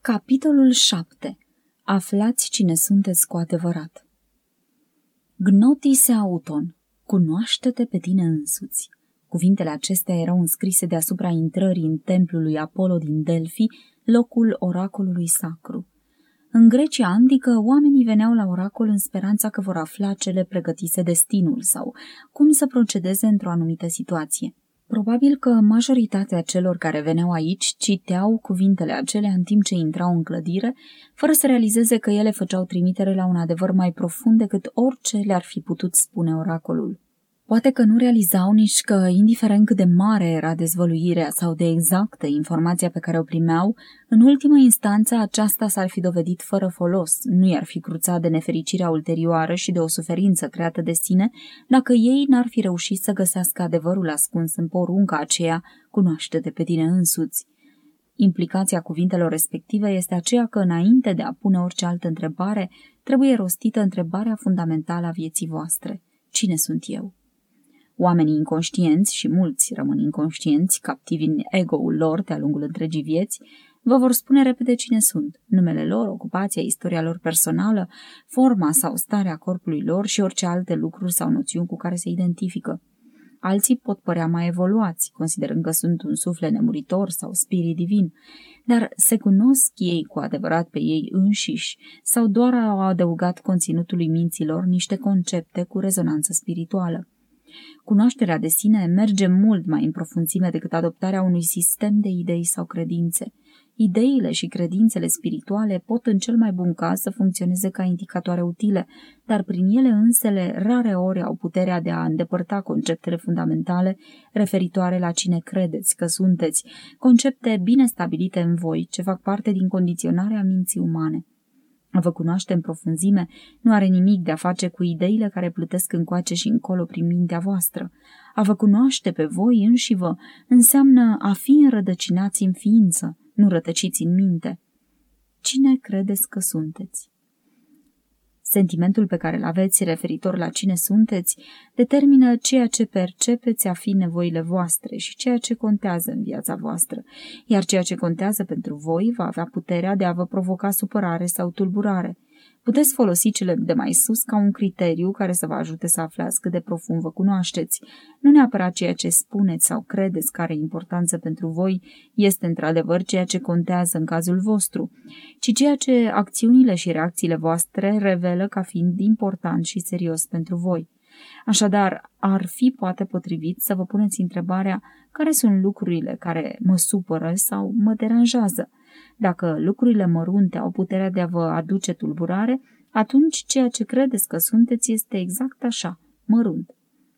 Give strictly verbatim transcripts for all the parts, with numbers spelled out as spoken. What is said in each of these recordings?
Capitolul șapte. Aflați cine sunteți cu adevărat. Gnotise auton, cunoaște-te pe tine însuți. Cuvintele acestea erau înscrise deasupra intrării în templul lui Apollo din Delphi, locul oracolului sacru. În Grecia antică, oamenii veneau la oracol în speranța că vor afla ce le pregătise destinul sau cum să procedeze într-o anumită situație. Probabil că majoritatea celor care veneau aici citeau cuvintele acelea în timp ce intrau în clădire, fără să realizeze că ele făceau trimitere la un adevăr mai profund decât orice le-ar fi putut spune oracolul. Poate că nu realizau nici că, indiferent cât de mare era dezvăluirea sau de exactă informația pe care o primeau, în ultimă instanță aceasta s-ar fi dovedit fără folos, nu i-ar fi cruțat de nefericirea ulterioară și de o suferință creată de sine, dacă ei n-ar fi reușit să găsească adevărul ascuns în porunca aceea, cunoaște-te pe tine însuți. Implicația cuvintelor respective este aceea că, înainte de a pune orice altă întrebare, trebuie rostită întrebarea fundamentală a vieții voastre. Cine sunt eu? Oamenii inconștienți, și mulți rămân inconștienți, captivi în ego-ul lor de-a lungul întregii vieți, vă vor spune repede cine sunt, numele lor, ocupația, istoria lor personală, forma sau starea corpului lor și orice alte lucruri sau noțiuni cu care se identifică. Alții pot părea mai evoluați, considerând că sunt un suflet nemuritor sau spirit divin, dar se cunosc ei cu adevărat pe ei înșiși sau doar au adăugat conținutului minților niște concepte cu rezonanță spirituală. Cunoașterea de sine merge mult mai în profunzime decât adoptarea unui sistem de idei sau credințe. Ideile și credințele spirituale pot în cel mai bun caz să funcționeze ca indicatoare utile, dar prin ele însele rare ori au puterea de a îndepărta conceptele fundamentale referitoare la cine credeți că sunteți, concepte bine stabilite în voi ce fac parte din condiționarea minții umane. A vă cunoaște în profunzime nu are nimic de a face cu ideile care plutesc încoace și încolo prin mintea voastră. A vă cunoaște pe voi înșivă înseamnă a fi înrădăcinați în ființă, nu rătăciți în minte. Cine credeți că sunteți? Sentimentul pe care îl aveți referitor la cine sunteți determină ceea ce percepeți a fi nevoile voastre și ceea ce contează în viața voastră, iar ceea ce contează pentru voi va avea puterea de a vă provoca supărare sau tulburare. Puteți folosi cele de mai sus ca un criteriu care să vă ajute să aflați cât de profund vă cunoașteți. Nu neapărat ceea ce spuneți sau credeți că are importanță pentru voi este într-adevăr ceea ce contează în cazul vostru, ci ceea ce acțiunile și reacțiile voastre revelă ca fiind important și serios pentru voi. Așadar, ar fi poate potrivit să vă puneți întrebarea care sunt lucrurile care mă supără sau mă deranjează. Dacă lucrurile mărunte au puterea de a vă aduce tulburare, atunci ceea ce credeți că sunteți este exact așa, mărunt.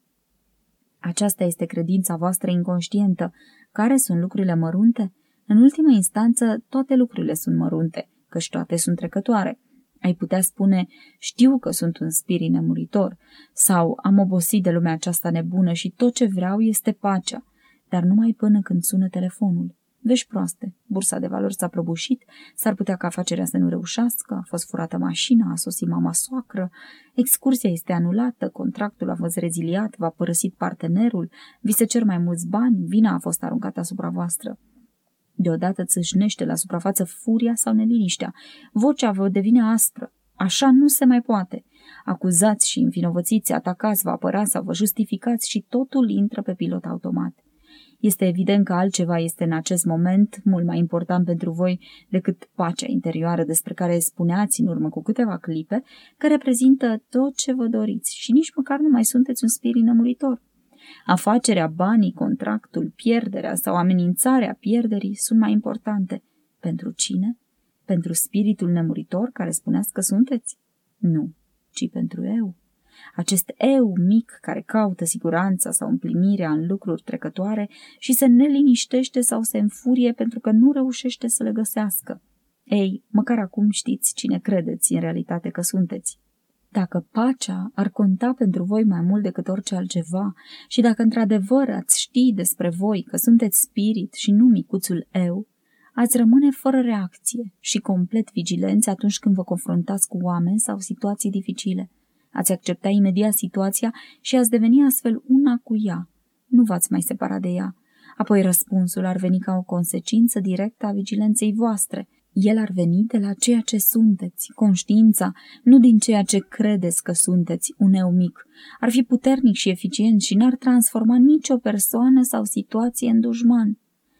Aceasta este credința voastră inconștientă. Care sunt lucrurile mărunte? În ultimă instanță, toate lucrurile sunt mărunte, căci toate sunt trecătoare. Ai putea spune, știu că sunt un spirit nemuritor, sau am obosit de lumea aceasta nebună și tot ce vreau este pacea, dar numai până când sună telefonul. Vești proaste, bursa de valori s-a prăbușit, s-ar putea ca afacerea să nu reușească, a fost furată mașina, a sosit mama soacră, excursia este anulată, contractul a fost reziliat, v-a părăsit partenerul, vi se cer mai mulți bani, vina a fost aruncată asupra voastră. Deodată țâșnește la suprafață furia sau neliniștea, vocea vă devine aspră. Așa nu se mai poate. Acuzați și învinovățiți, atacați, vă apărați sau vă justificați și totul intră pe pilot automat. Este evident că altceva este în acest moment mult mai important pentru voi decât pacea interioară despre care spuneați în urmă cu câteva clipe, că reprezintă tot ce vă doriți și nici măcar nu mai sunteți un spirit nemuritor. Afacerea, banii, contractul, pierderea sau amenințarea pierderii sunt mai importante. Pentru cine? Pentru spiritul nemuritor care spuneați că sunteți? Nu, ci pentru eu. Acest eu mic care caută siguranța sau împlinirea în lucruri trecătoare și se neliniștește sau se înfurie pentru că nu reușește să le găsească. Ei, măcar acum știți cine credeți în realitate că sunteți. Dacă pacea ar conta pentru voi mai mult decât orice altceva și dacă într-adevăr ați ști despre voi că sunteți spirit și nu micuțul eu, ați rămâne fără reacție și complet vigilenți atunci când vă confruntați cu oameni sau situații dificile. Ați accepta imediat situația și ați deveni astfel una cu ea. Nu v-ați mai separa de ea. Apoi răspunsul ar veni ca o consecință directă a vigilenței voastre. El ar veni de la ceea ce sunteți, conștiința, nu din ceea ce credeți că sunteți, un eu mic. Ar fi puternic și eficient și n-ar transforma nicio persoană sau situație în dușman.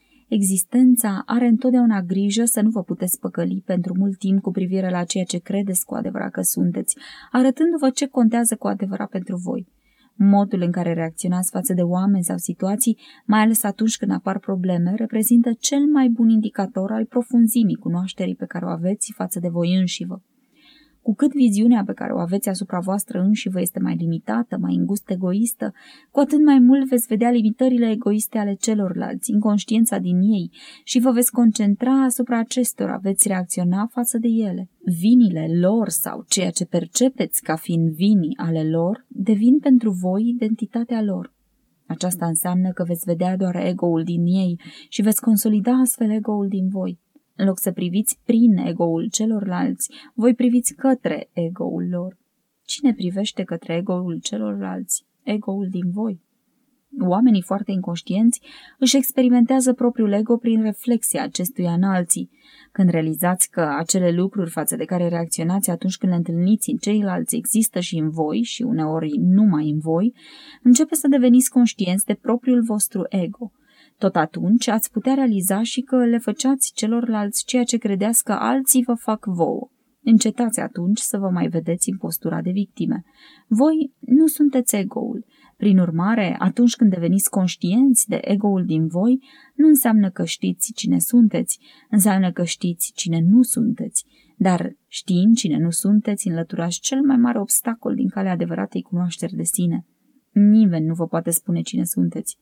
Existența are întotdeauna grijă să nu vă puteți păcăli pentru mult timp cu privire la ceea ce credeți cu adevărat că sunteți, arătându-vă ce contează cu adevărat pentru voi. Modul în care reacționați față de oameni sau situații, mai ales atunci când apar probleme, reprezintă cel mai bun indicator al profunzimii cunoașterii pe care o aveți față de voi înșivă. Cu cât viziunea pe care o aveți asupra voastră înșivă este mai limitată, mai îngust egoistă, cu atât mai mult veți vedea limitările egoiste ale celorlalți, inconștiența din ei, și vă veți concentra asupra acestora, veți reacționa față de ele. Vinile lor sau ceea ce percepeți ca fiind vinii ale lor devin pentru voi identitatea lor. Aceasta înseamnă că veți vedea doar ego-ul din ei și veți consolida astfel ego-ul din voi. În loc să priviți prin ego-ul celorlalți, voi priviți către ego-ul lor. Cine privește către ego-ul celorlalți? Ego-ul din voi. Oamenii foarte inconștienți își experimentează propriul ego prin reflexia acestuia în alții. Când realizați că acele lucruri față de care reacționați atunci când le întâlniți în ceilalți există și în voi și uneori numai în voi, începe să deveniți conștienți de propriul vostru ego. Tot atunci ați putea realiza și că le făceați celorlalți ceea ce credeați că alții vă fac vouă. Încetați atunci să vă mai vedeți în postura de victime. Voi nu sunteți ego-ul. Prin urmare, atunci când deveniți conștienți de ego-ul din voi, nu înseamnă că știți cine sunteți, înseamnă că știți cine nu sunteți. Dar știind cine nu sunteți, înlăturați cel mai mare obstacol din calea adevăratei cunoașteri de sine. Nimeni nu vă poate spune cine sunteți.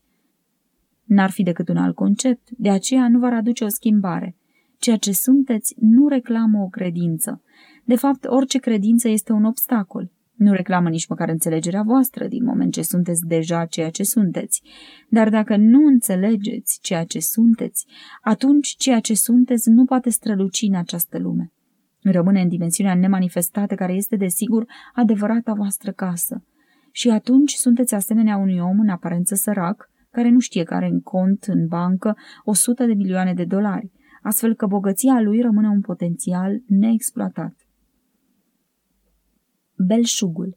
N-ar fi decât un alt concept, de aceea nu v-ar aduce o schimbare. Ceea ce sunteți nu reclamă o credință. De fapt, orice credință este un obstacol. Nu reclamă nici măcar înțelegerea voastră, din moment ce sunteți deja ceea ce sunteți. Dar dacă nu înțelegeți ceea ce sunteți, atunci ceea ce sunteți nu poate străluci în această lume. Rămâne în dimensiunea nemanifestată, care este, desigur, adevărata voastră casă. Și atunci sunteți asemenea unui om în aparență sărac, care nu știe că are în cont, în bancă, o sută de milioane de dolari, astfel că bogăția lui rămâne un potențial neexploatat. Belșugul.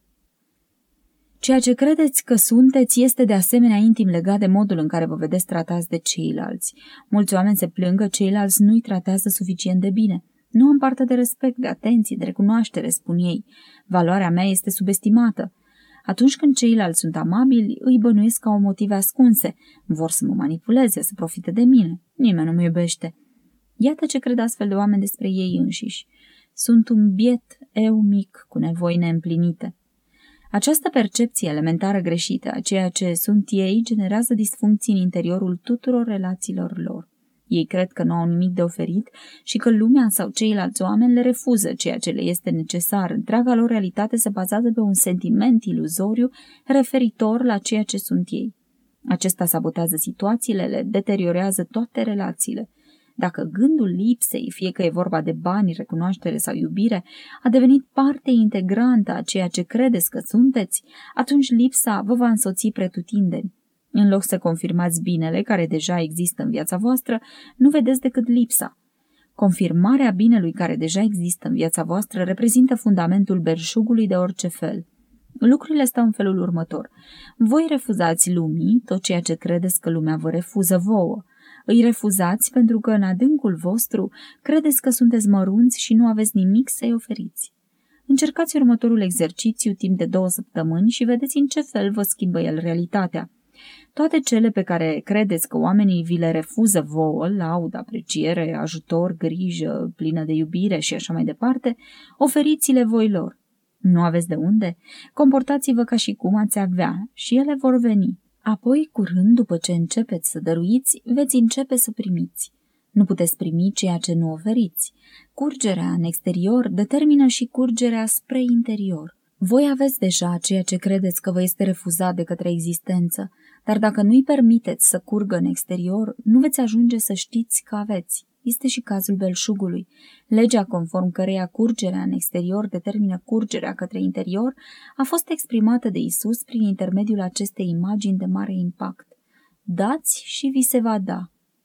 Ceea ce credeți că sunteți este de asemenea intim legat de modul în care vă vedeți tratați de ceilalți. Mulți oameni se plâng că ceilalți nu-i tratează suficient de bine. Nu am parte de respect, de atenție, de recunoaștere, spun ei. Valoarea mea este subestimată. Atunci când ceilalți sunt amabili, îi bănuiesc ca o motive ascunse. Vor să mă manipuleze, să profite de mine. Nimeni nu mă iubește. Iată ce cred astfel de oameni despre ei înșiși. Sunt un biet eu mic cu nevoi neîmplinite. Această percepție elementară greșită a ceea ce sunt ei generează disfuncții în interiorul tuturor relațiilor lor. Ei cred că nu au nimic de oferit și că lumea sau ceilalți oameni le refuză ceea ce le este necesar. Întreaga lor realitate se bazează pe un sentiment iluzoriu referitor la ceea ce sunt ei. Acesta sabotează situațiile, le deteriorează toate relațiile. Dacă gândul lipsei, fie că e vorba de bani, recunoaștere sau iubire, a devenit parte integrantă a ceea ce credeți că sunteți, atunci lipsa vă va însoți pretutindeni. În loc să confirmați binele care deja există în viața voastră, nu vedeți decât lipsa. Confirmarea binelui care deja există în viața voastră reprezintă fundamentul belșugului de orice fel. Lucrurile stau în felul următor. Voi refuzați lumii tot ceea ce credeți că lumea vă refuză vouă. Îi refuzați pentru că în adâncul vostru credeți că sunteți mărunți și nu aveți nimic să-i oferiți. Încercați următorul exercițiu timp de două săptămâni și vedeți în ce fel vă schimbă el realitatea. Toate cele pe care credeți că oamenii vi le refuză vouă, laudă, apreciere, ajutor, grijă, plină de iubire și așa mai departe, oferiți-le voi lor. Nu aveți de unde? Comportați-vă ca și cum ați avea și ele vor veni. Apoi, curând, după ce începeți să dăruiți, veți începe să primiți. Nu puteți primi ceea ce nu oferiți. Curgerea în exterior determină și curgerea spre interior. Voi aveți deja ceea ce credeți că vă este refuzat de către existență, dar dacă nu-i permiteți să curgă în exterior, nu veți ajunge să știți că aveți. Este și cazul belșugului. Legea conform căreia curgerea în exterior determină curgerea către interior a fost exprimată de Isus prin intermediul acestei imagini de mare impact. Dați și vi se va da.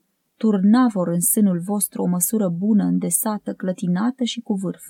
turna vor în sânul vostru o măsură bună, îndesată, clătinată și cu vârf.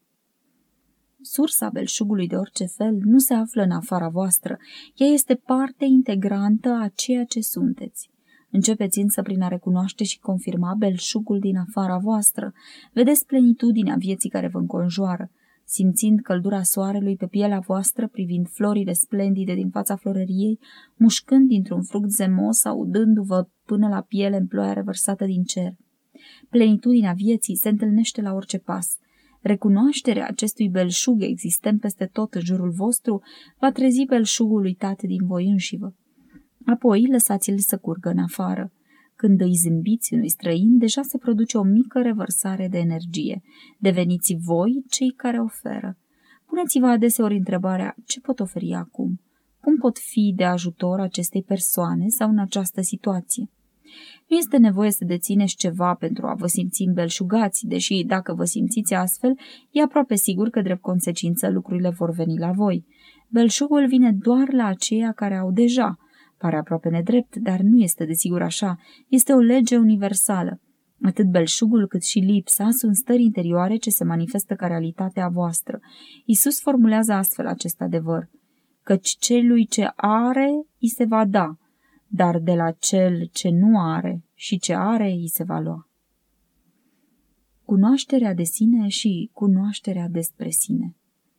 Sursa belșugului de orice fel nu se află în afara voastră, ea este parte integrantă a ceea ce sunteți. Începeți însă prin a recunoaște și confirma belșugul din afara voastră. Vedeți plenitudinea vieții care vă înconjoară, simțind căldura soarelui pe pielea voastră, privind florile splendide din fața florăriei, mușcând dintr-un fruct zemos, audându-vă până la piele în ploaia revărsată din cer. Plenitudinea vieții se întâlnește la orice pas. Recunoașterea acestui belșug existent peste tot în jurul vostru va trezi belșugul uitat din voi înșivă. Apoi lăsați-l să curgă în afară. Când îi zâmbiți unui străin, deja se produce o mică revărsare de energie. Deveniți voi cei care oferă. Puneți-vă adeseori întrebarea: ce pot oferi acum? Cum pot fi de ajutor acestei persoane sau în această situație? Nu este nevoie să dețineți ceva pentru a vă simți îmbelșugați, deși dacă vă simțiți astfel, e aproape sigur că drept consecință lucrurile vor veni la voi. Belșugul vine doar la aceia care au deja. Pare aproape nedrept, dar nu este desigur așa. Este o lege universală. Atât belșugul cât și lipsa sunt stări interioare ce se manifestă ca realitatea voastră. Iisus formulează astfel acest adevăr: căci celui ce are, îi se va da, dar de la cel ce nu are și ce are, îi se va lua. Cunoașterea de sine și cunoașterea despre sine.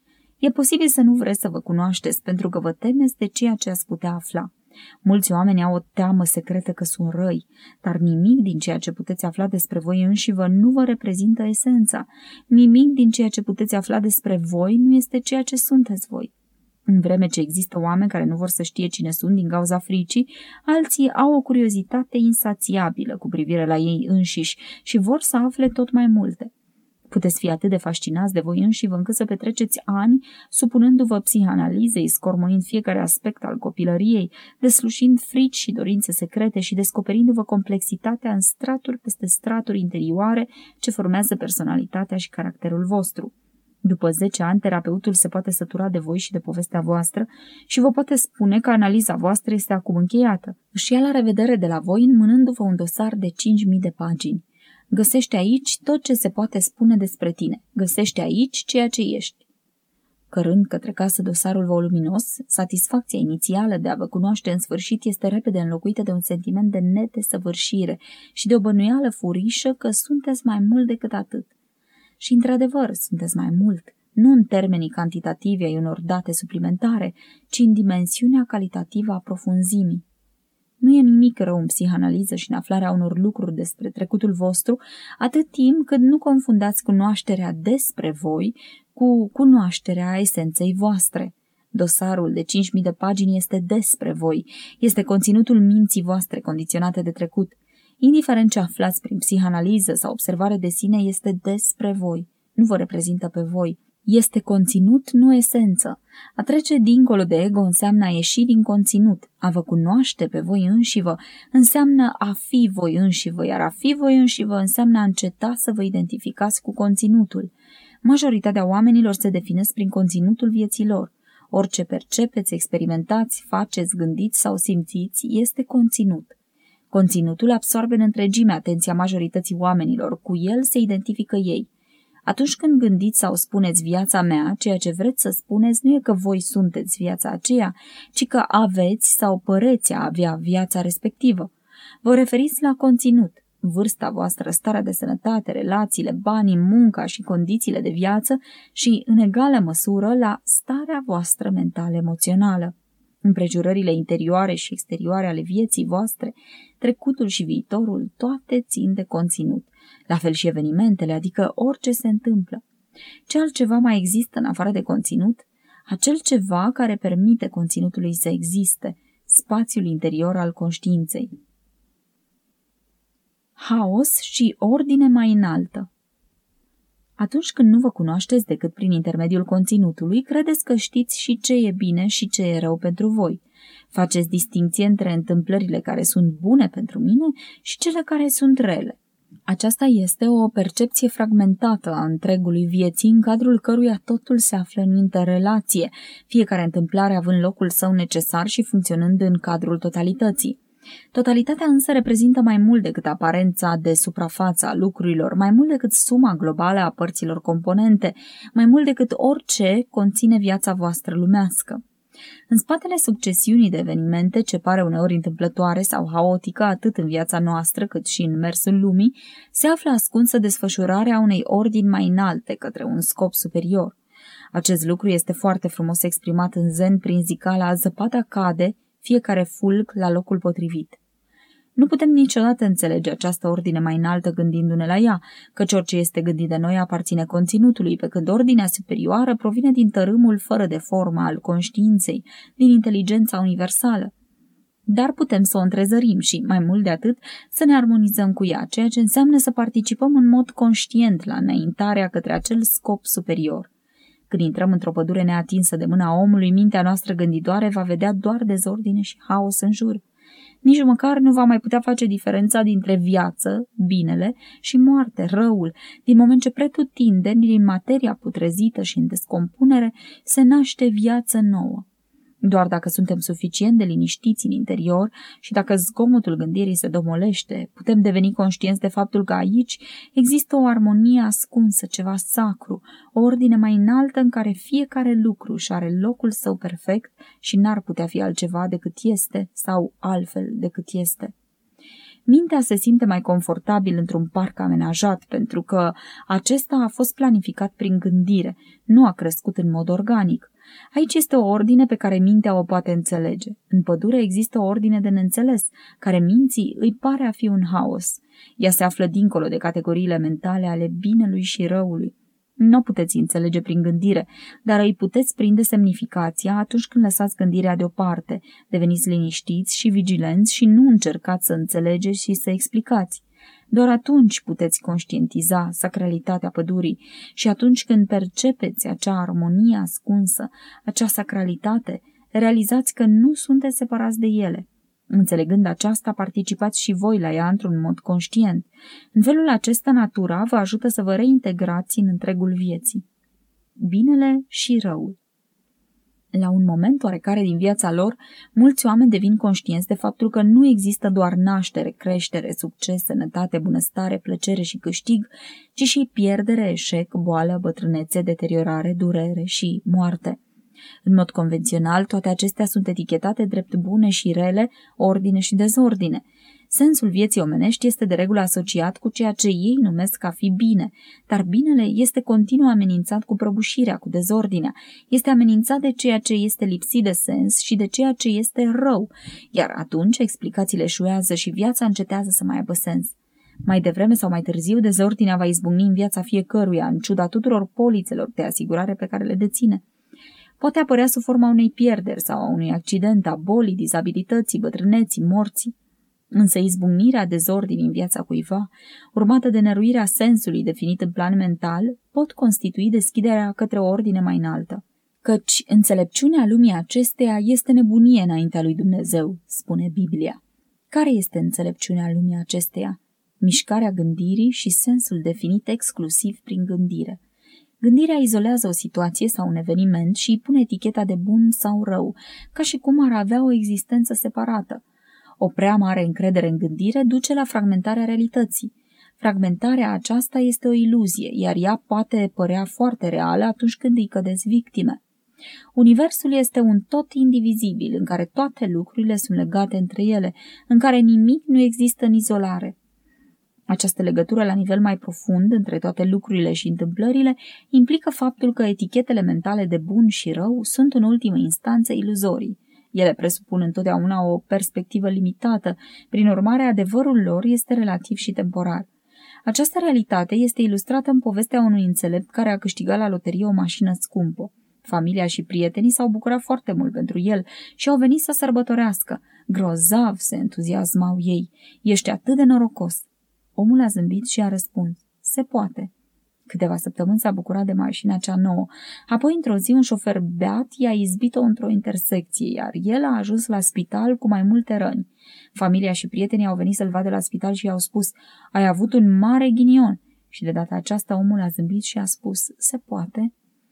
E posibil să nu vreți să vă cunoașteți pentru că vă temeți de ceea ce ați putea afla. Mulți oameni au o teamă secretă că sunt răi, dar nimic din ceea ce puteți afla despre voi înșivă nu vă reprezintă esența. Nimic din ceea ce puteți afla despre voi nu este ceea ce sunteți voi. În vreme ce există oameni care nu vor să știe cine sunt din cauza fricii, alții au o curiozitate insațiabilă cu privire la ei înșiși și vor să afle tot mai multe. Puteți fi atât de fascinați de voi înșivă încât să petreceți ani supunându-vă psihanalizei, scormonind fiecare aspect al copilăriei, deslușind frici și dorințe secrete și descoperindu-vă complexitatea în straturi peste straturi interioare ce formează personalitatea și caracterul vostru. După zece ani, terapeutul se poate sătura de voi și de povestea voastră și vă poate spune că analiza voastră este acum încheiată. Își ia la revedere de la voi înmânându-vă un dosar de cinci mii de pagini. Găsește aici tot ce se poate spune despre tine. Găsește aici ceea ce ești. Cărând către casă dosarul voluminos, satisfacția inițială de a vă cunoaște în sfârșit este repede înlocuită de un sentiment de nedesăvârșire și de o bănuială furișă că sunteți mai mult decât atât. Și, într-adevăr, sunteți mai mult, nu în termenii cantitativi ai unor date suplimentare, ci în dimensiunea calitativă a profunzimii. Nu e nimic rău în psihanaliză și în aflarea unor lucruri despre trecutul vostru, atât timp cât nu confundați cunoașterea despre voi cu cunoașterea esenței voastre. Dosarul de cinci mii de pagini este despre voi, este conținutul minții voastre condiționate de trecut. Indiferent ce aflați prin psihanaliză sau observare de sine, este despre voi, nu vă reprezintă pe voi. Este conținut, nu esență. A trece dincolo de ego înseamnă a ieși din conținut. A vă cunoaște pe voi înșivă înseamnă a fi voi înșivă, iar a fi voi înșivă înseamnă a înceta să vă identificați cu conținutul. Majoritatea oamenilor se definesc prin conținutul vieții lor. Orice percepeți, experimentați, faceți, gândiți sau simțiți este conținut. Conținutul absorbe în întregime atenția majorității oamenilor, cu el se identifică ei. Atunci când gândiți sau spuneți viața mea, ceea ce vreți să spuneți nu e că voi sunteți viața aceea, ci că aveți sau păreți a avea viața respectivă. Vă referiți la conținut, vârsta voastră, starea de sănătate, relațiile, banii, munca și condițiile de viață și, în egală măsură, la starea voastră mental-emoțională. Împrejurările interioare și exterioare ale vieții voastre, trecutul și viitorul, toate țin de conținut. La fel și evenimentele, adică orice se întâmplă. Ce altceva mai există în afară de conținut? Acel ceva care permite conținutului să existe, spațiul interior al conștiinței. Haos și ordine mai înaltă. Atunci când nu vă cunoașteți decât prin intermediul conținutului, credeți că știți și ce e bine și ce e rău pentru voi. Faceți distincție între întâmplările care sunt bune pentru mine și cele care sunt rele. Aceasta este o percepție fragmentată a întregului vieții, în cadrul căruia totul se află în interrelație, fiecare întâmplare având locul său necesar și funcționând în cadrul totalității. Totalitatea însă reprezintă mai mult decât aparența de suprafață a lucrurilor, mai mult decât suma globală a părților componente, mai mult decât orice conține viața voastră lumească. În spatele succesiunii de evenimente, ce pare uneori întâmplătoare sau haotică atât în viața noastră cât și în mersul lumii, se află ascunsă desfășurarea unei ordini mai înalte către un scop superior. Acest lucru este foarte frumos exprimat în zen prin zicala "zăpada cade, fiecare fulg la locul potrivit". Nu putem niciodată înțelege această ordine mai înaltă gândindu-ne la ea, căci orice este gândit de noi aparține conținutului, pe când ordinea superioară provine din tărâmul fără de formă al conștiinței, din inteligența universală. Dar putem să o întrezărim și, mai mult de atât, să ne armonizăm cu ea, ceea ce înseamnă să participăm în mod conștient la înaintarea către acel scop superior. Când intrăm într-o pădure neatinsă de mâna omului, mintea noastră gânditoare va vedea doar dezordine și haos în jur. Nici măcar nu va mai putea face diferența dintre viață, binele, și moarte, răul, din moment ce pretutindeni, din materia putrezită și în descompunere, se naște viață nouă. Doar dacă suntem suficient de liniștiți în interior și dacă zgomotul gândirii se domolește, putem deveni conștienți de faptul că aici există o armonie ascunsă, ceva sacru, o ordine mai înaltă în care fiecare lucru își are locul său perfect și n-ar putea fi altceva decât este sau altfel decât este. Mintea se simte mai confortabil într-un parc amenajat pentru că acesta a fost planificat prin gândire, nu a crescut în mod organic. Aici este o ordine pe care mintea o poate înțelege. În pădure există o ordine de neînțeles, care minții îi pare a fi un haos. Ea se află dincolo de categoriile mentale ale binelui și răului. Nu o puteți înțelege prin gândire, dar îi puteți prinde semnificația atunci când lăsați gândirea deoparte, deveniți liniștiți și vigilenți și nu încercați să înțelegeți și să explicați. Doar atunci puteți conștientiza sacralitatea pădurii și atunci când percepeți acea armonie ascunsă, acea sacralitate, realizați că nu sunteți separați de ele. Înțelegând aceasta, participați și voi la ea într-un mod conștient. În felul acesta, natura vă ajută să vă reintegrați în întregul vieții. Binele și răul. La un moment oarecare din viața lor, mulți oameni devin conștienți de faptul că nu există doar naștere, creștere, succes, sănătate, bunăstare, plăcere și câștig, ci și pierdere, eșec, boală, bătrânețe, deteriorare, durere și moarte. În mod convențional, toate acestea sunt etichetate drept bune și rele, ordine și dezordine. Sensul vieții omenești este de regulă asociat cu ceea ce ei numesc a fi bine, dar binele este continuu amenințat cu prăbușirea, cu dezordinea, este amenințat de ceea ce este lipsit de sens și de ceea ce este rău, iar atunci explicațiile eșuează și viața încetează să mai aibă sens. Mai devreme sau mai târziu, dezordinea va izbucni în viața fiecăruia, în ciuda tuturor polițelor de asigurare pe care le deține. Poate apărea sub forma unei pierderi sau a unui accident, a bolii, dizabilității, bătrâneții, morții. Însă izbucnirea dezordinii în viața cuiva, urmată de năruirea sensului definit în plan mental, pot constitui deschiderea către o ordine mai înaltă. Căci înțelepciunea lumii acesteia este nebunie înaintea lui Dumnezeu, spune Biblia. Care este înțelepciunea lumii acesteia? Mișcarea gândirii și sensul definit exclusiv prin gândire. Gândirea izolează o situație sau un eveniment și îi pune eticheta de bun sau rău, ca și cum ar avea o existență separată. O prea mare încredere în gândire duce la fragmentarea realității. Fragmentarea aceasta este o iluzie, iar ea poate părea foarte reală atunci când îi cădeți victime. Universul este un tot indivizibil, în care toate lucrurile sunt legate între ele, în care nimic nu există în izolare. Această legătură la nivel mai profund între toate lucrurile și întâmplările implică faptul că etichetele mentale de bun și rău sunt în ultimă instanță iluzorii. Ele presupun întotdeauna o perspectivă limitată, prin urmare adevărul lor este relativ și temporar. Această realitate este ilustrată în povestea unui înțelept care a câștigat la loterie o mașină scumpă. Familia și prietenii s-au bucurat foarte mult pentru el și au venit să sărbătorească. Grozav, se entuziasmau ei, ești atât de norocos. Omul a zâmbit și a răspuns, se poate. Câteva săptămâni s-a bucurat de mașina cea nouă. Apoi, într-o zi, un șofer beat i-a izbit-o într-o intersecție, iar el a ajuns la spital cu mai multe răni. Familia și prietenii au venit să-l vadă la spital și i-au spus, ai avut un mare ghinion. Și de data aceasta omul a zâmbit și a spus, se poate.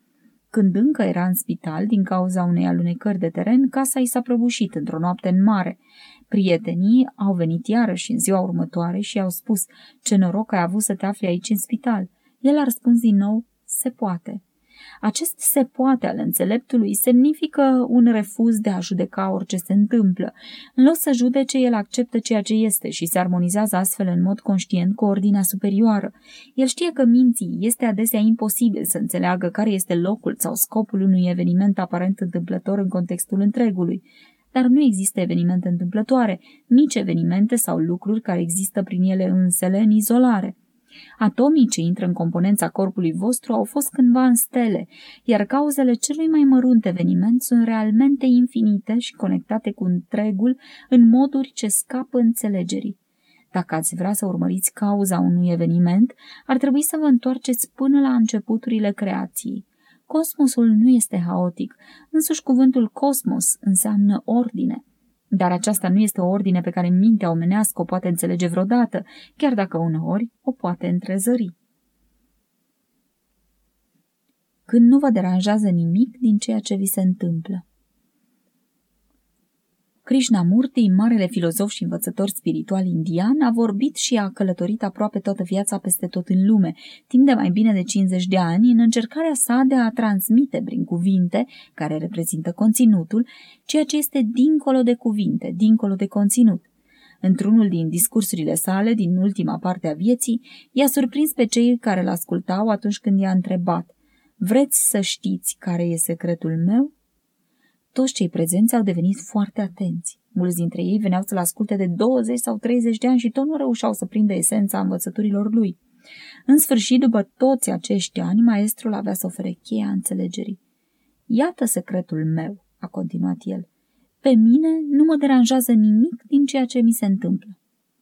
Când încă era în spital, din cauza unei alunecări de teren, casa i s-a prăbușit într-o noapte în mare. Prietenii au venit iarăși în ziua următoare și i-au spus: ce noroc ai avut să te afli aici în spital. El a răspuns din nou: se poate. Acest se poate al înțeleptului semnifică un refuz de a judeca orice se întâmplă. În loc să judece, el acceptă ceea ce este și se armonizează astfel în mod conștient cu ordinea superioară. El știe că minții este adesea imposibil să înțeleagă care este locul sau scopul unui eveniment aparent întâmplător în contextul întregului. Dar nu există evenimente întâmplătoare, nici evenimente sau lucruri care există prin ele însele în izolare. Atomii ce intră în componența corpului vostru au fost cândva în stele, iar cauzele celui mai mărunt eveniment sunt realmente infinite și conectate cu întregul în moduri ce scapă înțelegerii. Dacă ați vrea să urmăriți cauza unui eveniment, ar trebui să vă întoarceți până la începuturile creației. Cosmosul nu este haotic, însuși cuvântul cosmos înseamnă ordine. Dar aceasta nu este o ordine pe care mintea omenească o poate înțelege vreodată, chiar dacă uneori o poate întrezări. Când nu vă deranjează nimic din ceea ce vi se întâmplă. Krishnamurti, marele filozof și învățător spiritual indian, a vorbit și a călătorit aproape toată viața peste tot în lume, timp de mai bine de cincizeci de ani, în încercarea sa de a transmite prin cuvinte, care reprezintă conținutul, ceea ce este dincolo de cuvinte, dincolo de conținut. Într-unul din discursurile sale, din ultima parte a vieții, i-a surprins pe cei care l-ascultau atunci când i-a întrebat: vreți să știți care e secretul meu? Toți cei prezenți au devenit foarte atenți. Mulți dintre ei veneau să-l asculte de douăzeci sau treizeci de ani și tot nu reușeau să prindă esența învățăturilor lui. În sfârșit, după toți acești ani, maestrul avea să ofere cheia înțelegerii. Iată secretul meu, a continuat el. Pe mine nu mă deranjează nimic din ceea ce mi se întâmplă.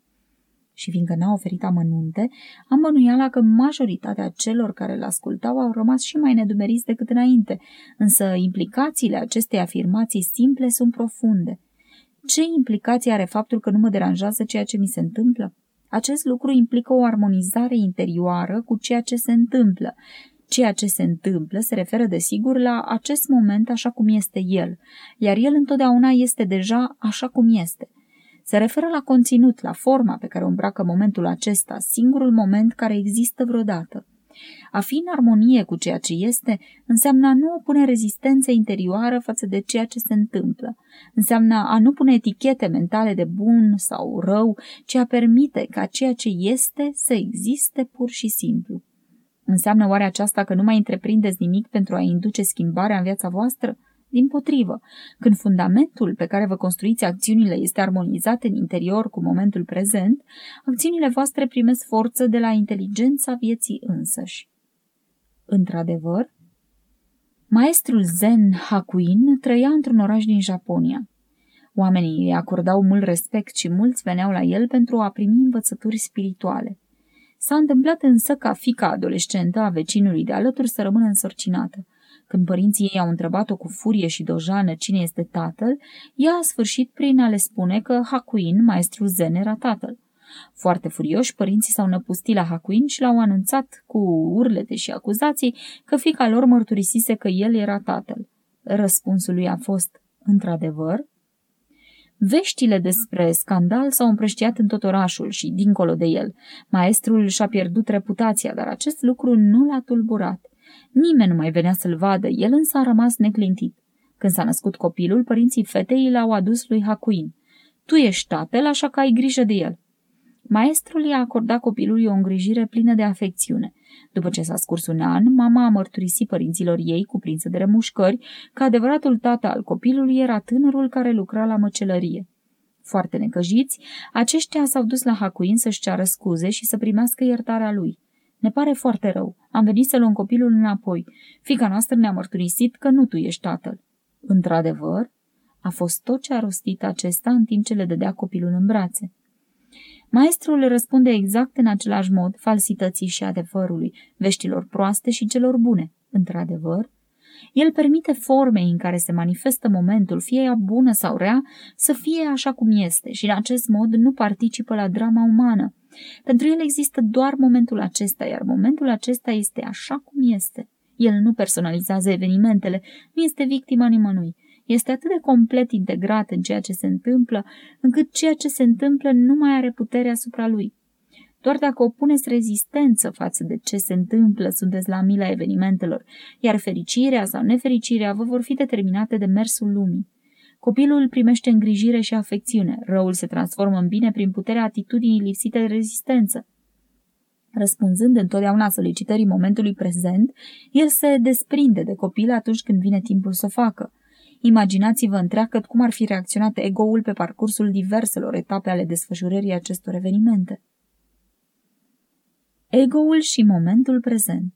Și fiindcă n-a oferit amănunte, am bănuiala că majoritatea celor care l-ascultau au rămas și mai nedumeriți decât înainte, însă implicațiile acestei afirmații simple sunt profunde. Ce implicații are faptul că nu mă deranjează ceea ce mi se întâmplă? Acest lucru implică o armonizare interioară cu ceea ce se întâmplă. Ceea ce se întâmplă se referă desigur la acest moment așa cum este el, iar el întotdeauna este deja așa cum este. Se referă la conținut, la forma pe care o îmbracă momentul acesta, singurul moment care există vreodată. A fi în armonie cu ceea ce este înseamnă a nu opune rezistență interioară față de ceea ce se întâmplă. Înseamnă a nu pune etichete mentale de bun sau rău, ci a permite ca ceea ce este să existe pur și simplu. Înseamnă oare aceasta că nu mai întreprindeți nimic pentru a induce schimbarea în viața voastră? Dimpotrivă, când fundamentul pe care vă construiți acțiunile este armonizat în interior cu momentul prezent, acțiunile voastre primesc forță de la inteligența vieții însăși. Într-adevăr, maestrul Zen Hakuin trăia într-un oraș din Japonia. Oamenii îi acordau mult respect și mulți veneau la el pentru a primi învățături spirituale. S-a întâmplat însă ca fiica adolescentă a vecinului de alături să rămână însărcinată. Când părinții ei au întrebat-o cu furie și dojană cine este tatăl, ea a sfârșit prin a le spune că Hakuin, maestrul Zen, era tatăl. Foarte furioși, părinții s-au năpustit la Hakuin și l-au anunțat cu urlete și acuzații că fiica lor mărturisise că el era tatăl. Răspunsul lui a fost: într-adevăr? Veștile despre scandal s-au împrăștiat în tot orașul și dincolo de el. Maestrul și-a pierdut reputația, dar acest lucru nu l-a tulburat. Nimeni nu mai venea să-l vadă, el însă a rămas neclintit. Când s-a născut copilul, părinții fetei l-au adus lui Hakuin. Tu ești tatăl, așa că ai grijă de el. Maestrul i-a acordat copilului o îngrijire plină de afecțiune. După ce s-a scurs un an, mama a mărturisit părinților ei, cuprinsă de remușcări, că adevăratul tată al copilului era tânărul care lucra la măcelărie. Foarte necăjiți, aceștia s-au dus la Hakuin să-și ceară scuze și să primească iertarea lui. Ne pare foarte rău. Am venit să luăm copilul înapoi. Fiica noastră ne-a mărturisit că nu tu ești tatăl. Într-adevăr, a fost tot ce a rostit acesta în timp ce le dădea copilul în brațe. Maestrul răspunde exact în același mod falsității și adevărului, veștilor proaste și celor bune. Într-adevăr, el permite formei în care se manifestă momentul, fie ea bună sau rea, să fie așa cum este și în acest mod nu participă la drama umană. Pentru el există doar momentul acesta, iar momentul acesta este așa cum este. El nu personalizează evenimentele, nu este victima nimănui. este atât de complet integrat în ceea ce se întâmplă, încât ceea ce se întâmplă nu mai are putere asupra lui. Doar dacă opuneți rezistență față de ce se întâmplă, sunteți la mila evenimentelor, iar fericirea sau nefericirea vă vor fi determinate de mersul lumii. Copilul primește îngrijire și afecțiune, răul se transformă în bine prin puterea atitudinii lipsite de rezistență. Răspunzând întotdeauna solicitării momentului prezent, el se desprinde de copil atunci când vine timpul să o facă. Imaginați-vă întreagăt cum ar fi reacționat ego-ul pe parcursul diverselor etape ale desfășurării acestor evenimente. Ego-ul și momentul prezent.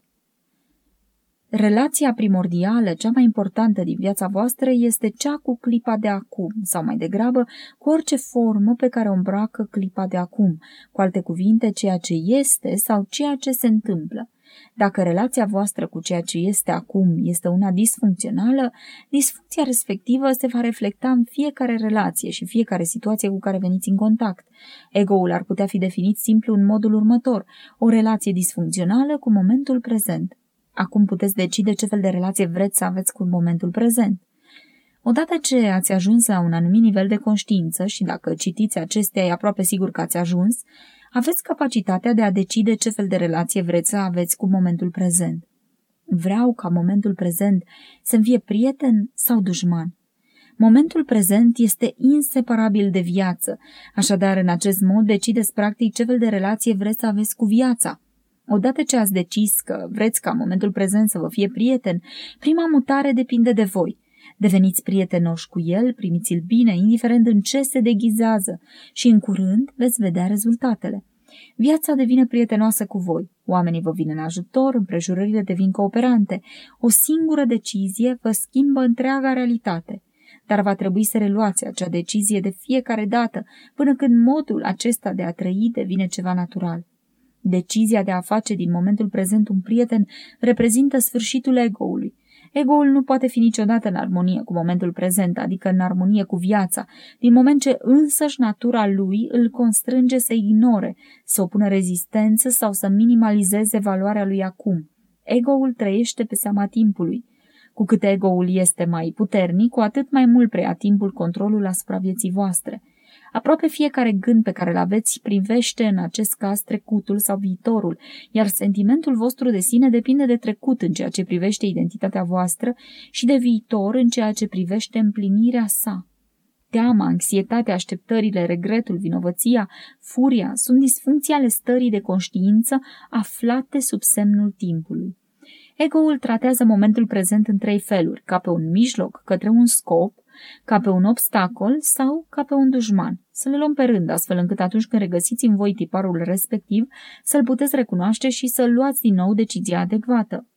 Relația primordială, cea mai importantă din viața voastră, este cea cu clipa de acum, sau mai degrabă cu orice formă pe care o îmbracă clipa de acum, cu alte cuvinte, ceea ce este sau ceea ce se întâmplă. Dacă relația voastră cu ceea ce este acum este una disfuncțională, disfuncția respectivă se va reflecta în fiecare relație și fiecare situație cu care veniți în contact. Ego-ul ar putea fi definit simplu în modul următor: o relație disfuncțională cu momentul prezent. Acum puteți decide ce fel de relație vreți să aveți cu momentul prezent. Odată ce ați ajuns la un anumit nivel de conștiință și dacă citiți acestea, e aproape sigur că ați ajuns, aveți capacitatea de a decide ce fel de relație vreți să aveți cu momentul prezent. Vreau ca momentul prezent să-mi fie prieten sau dușman. Momentul prezent este inseparabil de viață, așadar în acest mod decideți practic ce fel de relație vreți să aveți cu viața. Odată ce ați decis că vreți ca momentul prezent să vă fie prieten, prima mutare depinde de voi. Deveniți prietenoși cu el, primiți-l bine, indiferent în ce se deghizează, și în curând veți vedea rezultatele. Viața devine prietenoasă cu voi, oamenii vă vin în ajutor, împrejurările devin cooperante. O singură decizie vă schimbă întreaga realitate. Dar va trebui să reluați acea decizie de fiecare dată, până când modul acesta de a trăi devine ceva natural. Decizia de a face din momentul prezent un prieten reprezintă sfârșitul ego-ului. Ego-ul nu poate fi niciodată în armonie cu momentul prezent, adică în armonie cu viața, din moment ce însăși natura lui îl constrânge să ignore, să opună rezistență sau să minimalizeze valoarea lui acum. Ego-ul trăiește pe seama timpului. Cu cât ego-ul este mai puternic, cu atât mai mult preia timpul controlul asupra vieții voastre. Aproape fiecare gând pe care îl aveți privește în acest caz trecutul sau viitorul, iar sentimentul vostru de sine depinde de trecut în ceea ce privește identitatea voastră și de viitor în ceea ce privește împlinirea sa. Teama, anxietatea, așteptările, regretul, vinovăția, furia sunt disfuncții ale stării de conștiință aflate sub semnul timpului. Ego-ul tratează momentul prezent în trei feluri: ca pe un mijloc către un scop, ca pe un obstacol sau ca pe un dușman. Să le luăm pe rând, astfel încât atunci când regăsiți în voi tiparul respectiv, să-l puteți recunoaște și să luați din nou decizia adecvată.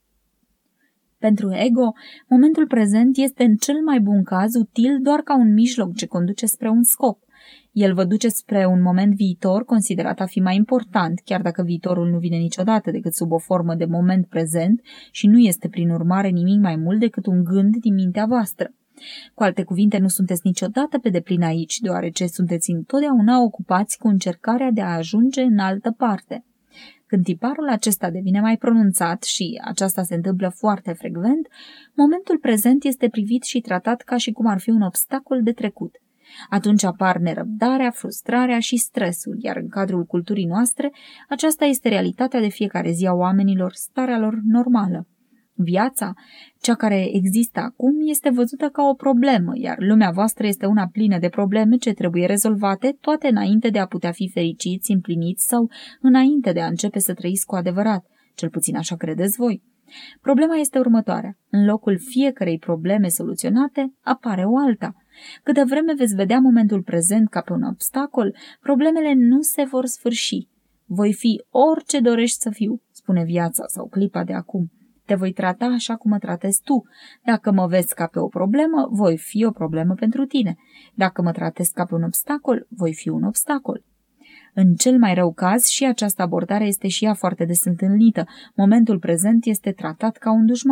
Pentru ego, momentul prezent este în cel mai bun caz util doar ca un mijloc ce conduce spre un scop. El vă duce spre un moment viitor considerat a fi mai important, chiar dacă viitorul nu vine niciodată decât sub o formă de moment prezent și nu este prin urmare nimic mai mult decât un gând din mintea voastră. Cu alte cuvinte, nu sunteți niciodată pe deplin aici, deoarece sunteți întotdeauna ocupați cu încercarea de a ajunge în altă parte. Când tiparul acesta devine mai pronunțat și aceasta se întâmplă foarte frecvent, momentul prezent este privit și tratat ca și cum ar fi un obstacol de trecut. Atunci apar nerăbdarea, frustrarea și stresul, iar în cadrul culturii noastre, aceasta este realitatea de fiecare zi a oamenilor, starea lor normală. Viața, cea care există acum, este văzută ca o problemă, iar lumea voastră este una plină de probleme ce trebuie rezolvate, toate înainte de a putea fi fericiți, împliniți sau înainte de a începe să trăiți cu adevărat, cel puțin așa credeți voi. Problema este următoarea: în locul fiecărei probleme soluționate apare o alta. Câtă vreme veți vedea momentul prezent ca pe un obstacol, problemele nu se vor sfârși. Voi fi orice dorești să fiu, spune viața sau clipa de acum. Te voi trata așa cum mă tratezi tu. Dacă mă vezi ca pe o problemă, voi fi o problemă pentru tine. Dacă mă tratezi ca pe un obstacol, voi fi un obstacol. În cel mai rău caz, și această abordare este și ea foarte des întâlnită. Momentul prezent este tratat ca un dușman.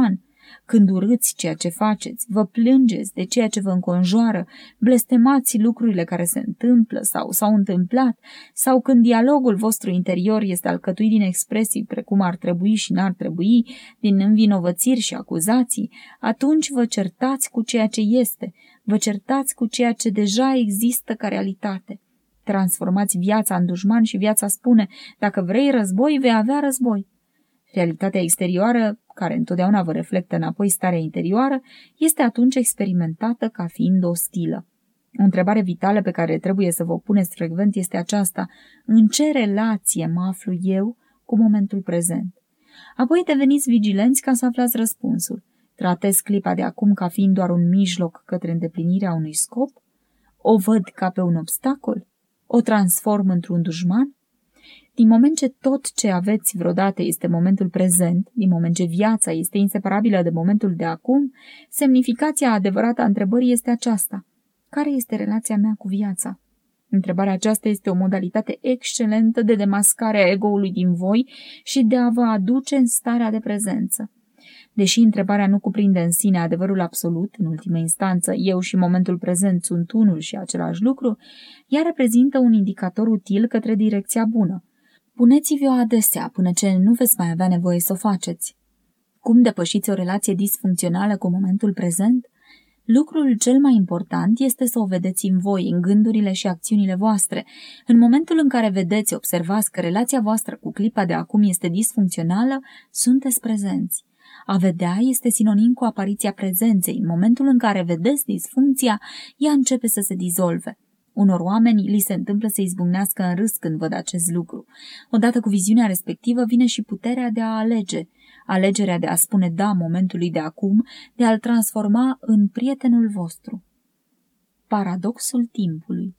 Când urâți ceea ce faceți, vă plângeți de ceea ce vă înconjoară, blestemați lucrurile care se întâmplă sau s-au întâmplat, sau când dialogul vostru interior este alcătuit din expresii precum ar trebui și n-ar trebui, din învinovățiri și acuzații, atunci vă certați cu ceea ce este, vă certați cu ceea ce deja există ca realitate. Transformați viața în dușman și viața spune, dacă vrei război, vei avea război. Realitatea exterioară, care întotdeauna vă reflectă înapoi starea interioară, este atunci experimentată ca fiind ostilă. O întrebare vitală pe care trebuie să vă puneți frecvent este aceasta: în ce relație mă aflu eu cu momentul prezent? Apoi deveniți vigilenți ca să aflați răspunsul. Tratez clipa de acum ca fiind doar un mijloc către îndeplinirea unui scop? O văd ca pe un obstacol? O transform într-un dușman? Din moment ce tot ce aveți vreodată este momentul prezent, din moment ce viața este inseparabilă de momentul de acum, semnificația adevărată a întrebării este aceasta: care este relația mea cu viața? Întrebarea aceasta este o modalitate excelentă de demascare a ego-ului din voi și de a vă aduce în starea de prezență. Deși întrebarea nu cuprinde în sine adevărul absolut, în ultimă instanță, eu și momentul prezent sunt unul și același lucru, ea reprezintă un indicator util către direcția bună. Puneți-vi-o adesea până ce nu veți mai avea nevoie să o faceți. Cum depășiți o relație disfuncțională cu momentul prezent? Lucrul cel mai important este să o vedeți în voi, în gândurile și acțiunile voastre. În momentul în care vedeți, observați că relația voastră cu clipa de acum este disfuncțională, sunteți prezenți. A vedea este sinonim cu apariția prezenței. În momentul în care vedeți disfuncția, ea începe să se dizolve. Unor oameni li se întâmplă să izbucnească în râs când văd acest lucru. Odată cu viziunea respectivă vine și puterea de a alege. Alegerea de a spune da momentului de acum, de a-l transforma în prietenul vostru. Paradoxul timpului.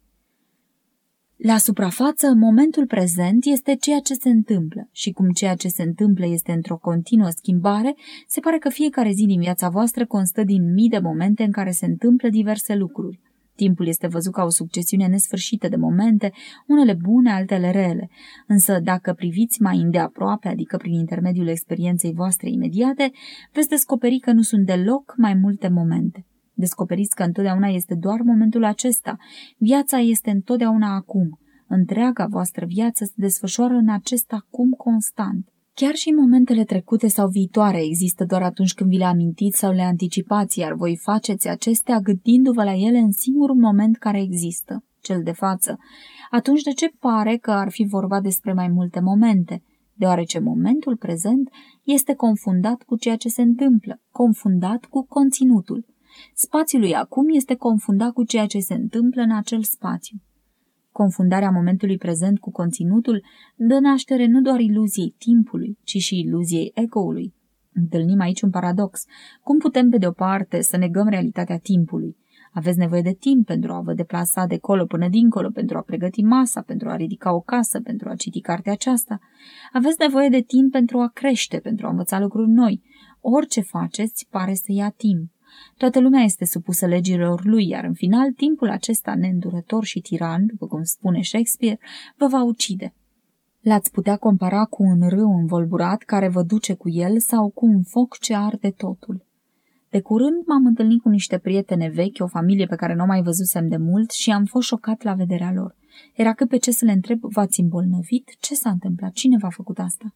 La suprafață, momentul prezent este ceea ce se întâmplă și cum ceea ce se întâmplă este într-o continuă schimbare, se pare că fiecare zi din viața voastră constă din mii de momente în care se întâmplă diverse lucruri. Timpul este văzut ca o succesiune nesfârșită de momente, unele bune, altele rele, însă dacă priviți mai îndeaproape, adică prin intermediul experienței voastre imediate, veți descoperi că nu sunt deloc mai multe momente. Descoperiți că întotdeauna este doar momentul acesta. Viața este întotdeauna acum. Întreaga voastră viață se desfășoară în acest acum constant. Chiar și momentele trecute sau viitoare există doar atunci când vi le amintiți sau le anticipați, iar voi faceți acestea gândindu-vă la ele în singurul moment care există, cel de față. Atunci de ce pare că ar fi vorba despre mai multe momente? Deoarece momentul prezent este confundat cu ceea ce se întâmplă, confundat cu conținutul. Spațiul lui acum este confundat cu ceea ce se întâmplă în acel spațiu. Confundarea momentului prezent cu conținutul dă naștere nu doar iluziei timpului, ci și iluziei ego-ului. Întâlnim aici un paradox. Cum putem, pe de o parte, să negăm realitatea timpului? Aveți nevoie de timp pentru a vă deplasa de colo până dincolo, pentru a pregăti masa, pentru a ridica o casă, pentru a citi cartea aceasta. Aveți nevoie de timp pentru a crește, pentru a învăța lucruri noi. Orice faceți pare să ia timp. Toată lumea este supusă legilor lui, iar în final timpul acesta neîndurător și tiran, după cum spune Shakespeare, vă va ucide. L-ați putea compara cu un râu învolburat care vă duce cu el sau cu un foc ce arde totul. De curând m-am întâlnit cu niște prietene vechi, o familie pe care nu o mai văzusem de mult și am fost șocat la vederea lor. Era cât pe ce să le întreb: v-ați îmbolnăvit? Ce s-a întâmplat? Cine v-a făcut asta?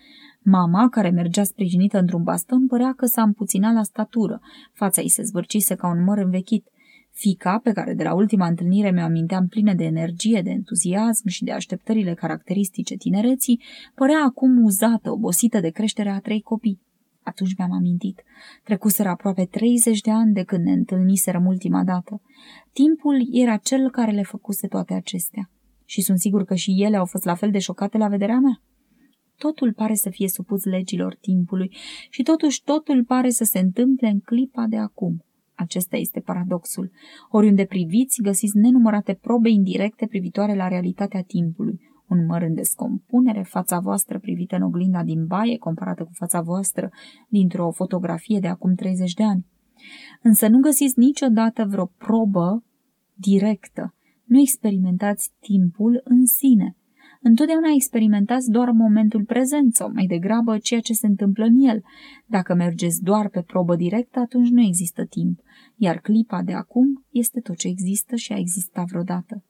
Mama, care mergea sprijinită într-un baston, părea că s-a împuținat la statură. Fața ei se zvârcise ca un măr învechit. Fiica, pe care de la ultima întâlnire mi-o aminteam plină de energie, de entuziasm și de așteptările caracteristice tinereții, părea acum uzată, obosită de creșterea a trei copii. Atunci mi-am amintit. Trecuseră aproape treizeci de ani de când ne întâlniserăm ultima dată. Timpul era cel care le făcuse toate acestea. Și sunt sigur că și ele au fost la fel de șocate la vederea mea. Totul pare să fie supus legilor timpului și totuși totul pare să se întâmple în clipa de acum. Acesta este paradoxul. Oriunde priviți, găsiți nenumărate probe indirecte privitoare la realitatea timpului. Un măr în descompunere, fața voastră privită în oglinda din baie, comparată cu fața voastră dintr-o fotografie de acum treizeci de ani. Însă nu găsiți niciodată vreo probă directă. Nu experimentați timpul în sine. Întotdeauna experimentați doar momentul prezent sau mai degrabă ceea ce se întâmplă în el. Dacă mergeți doar pe probă directă, atunci nu există timp, iar clipa de acum este tot ce există și a existat vreodată.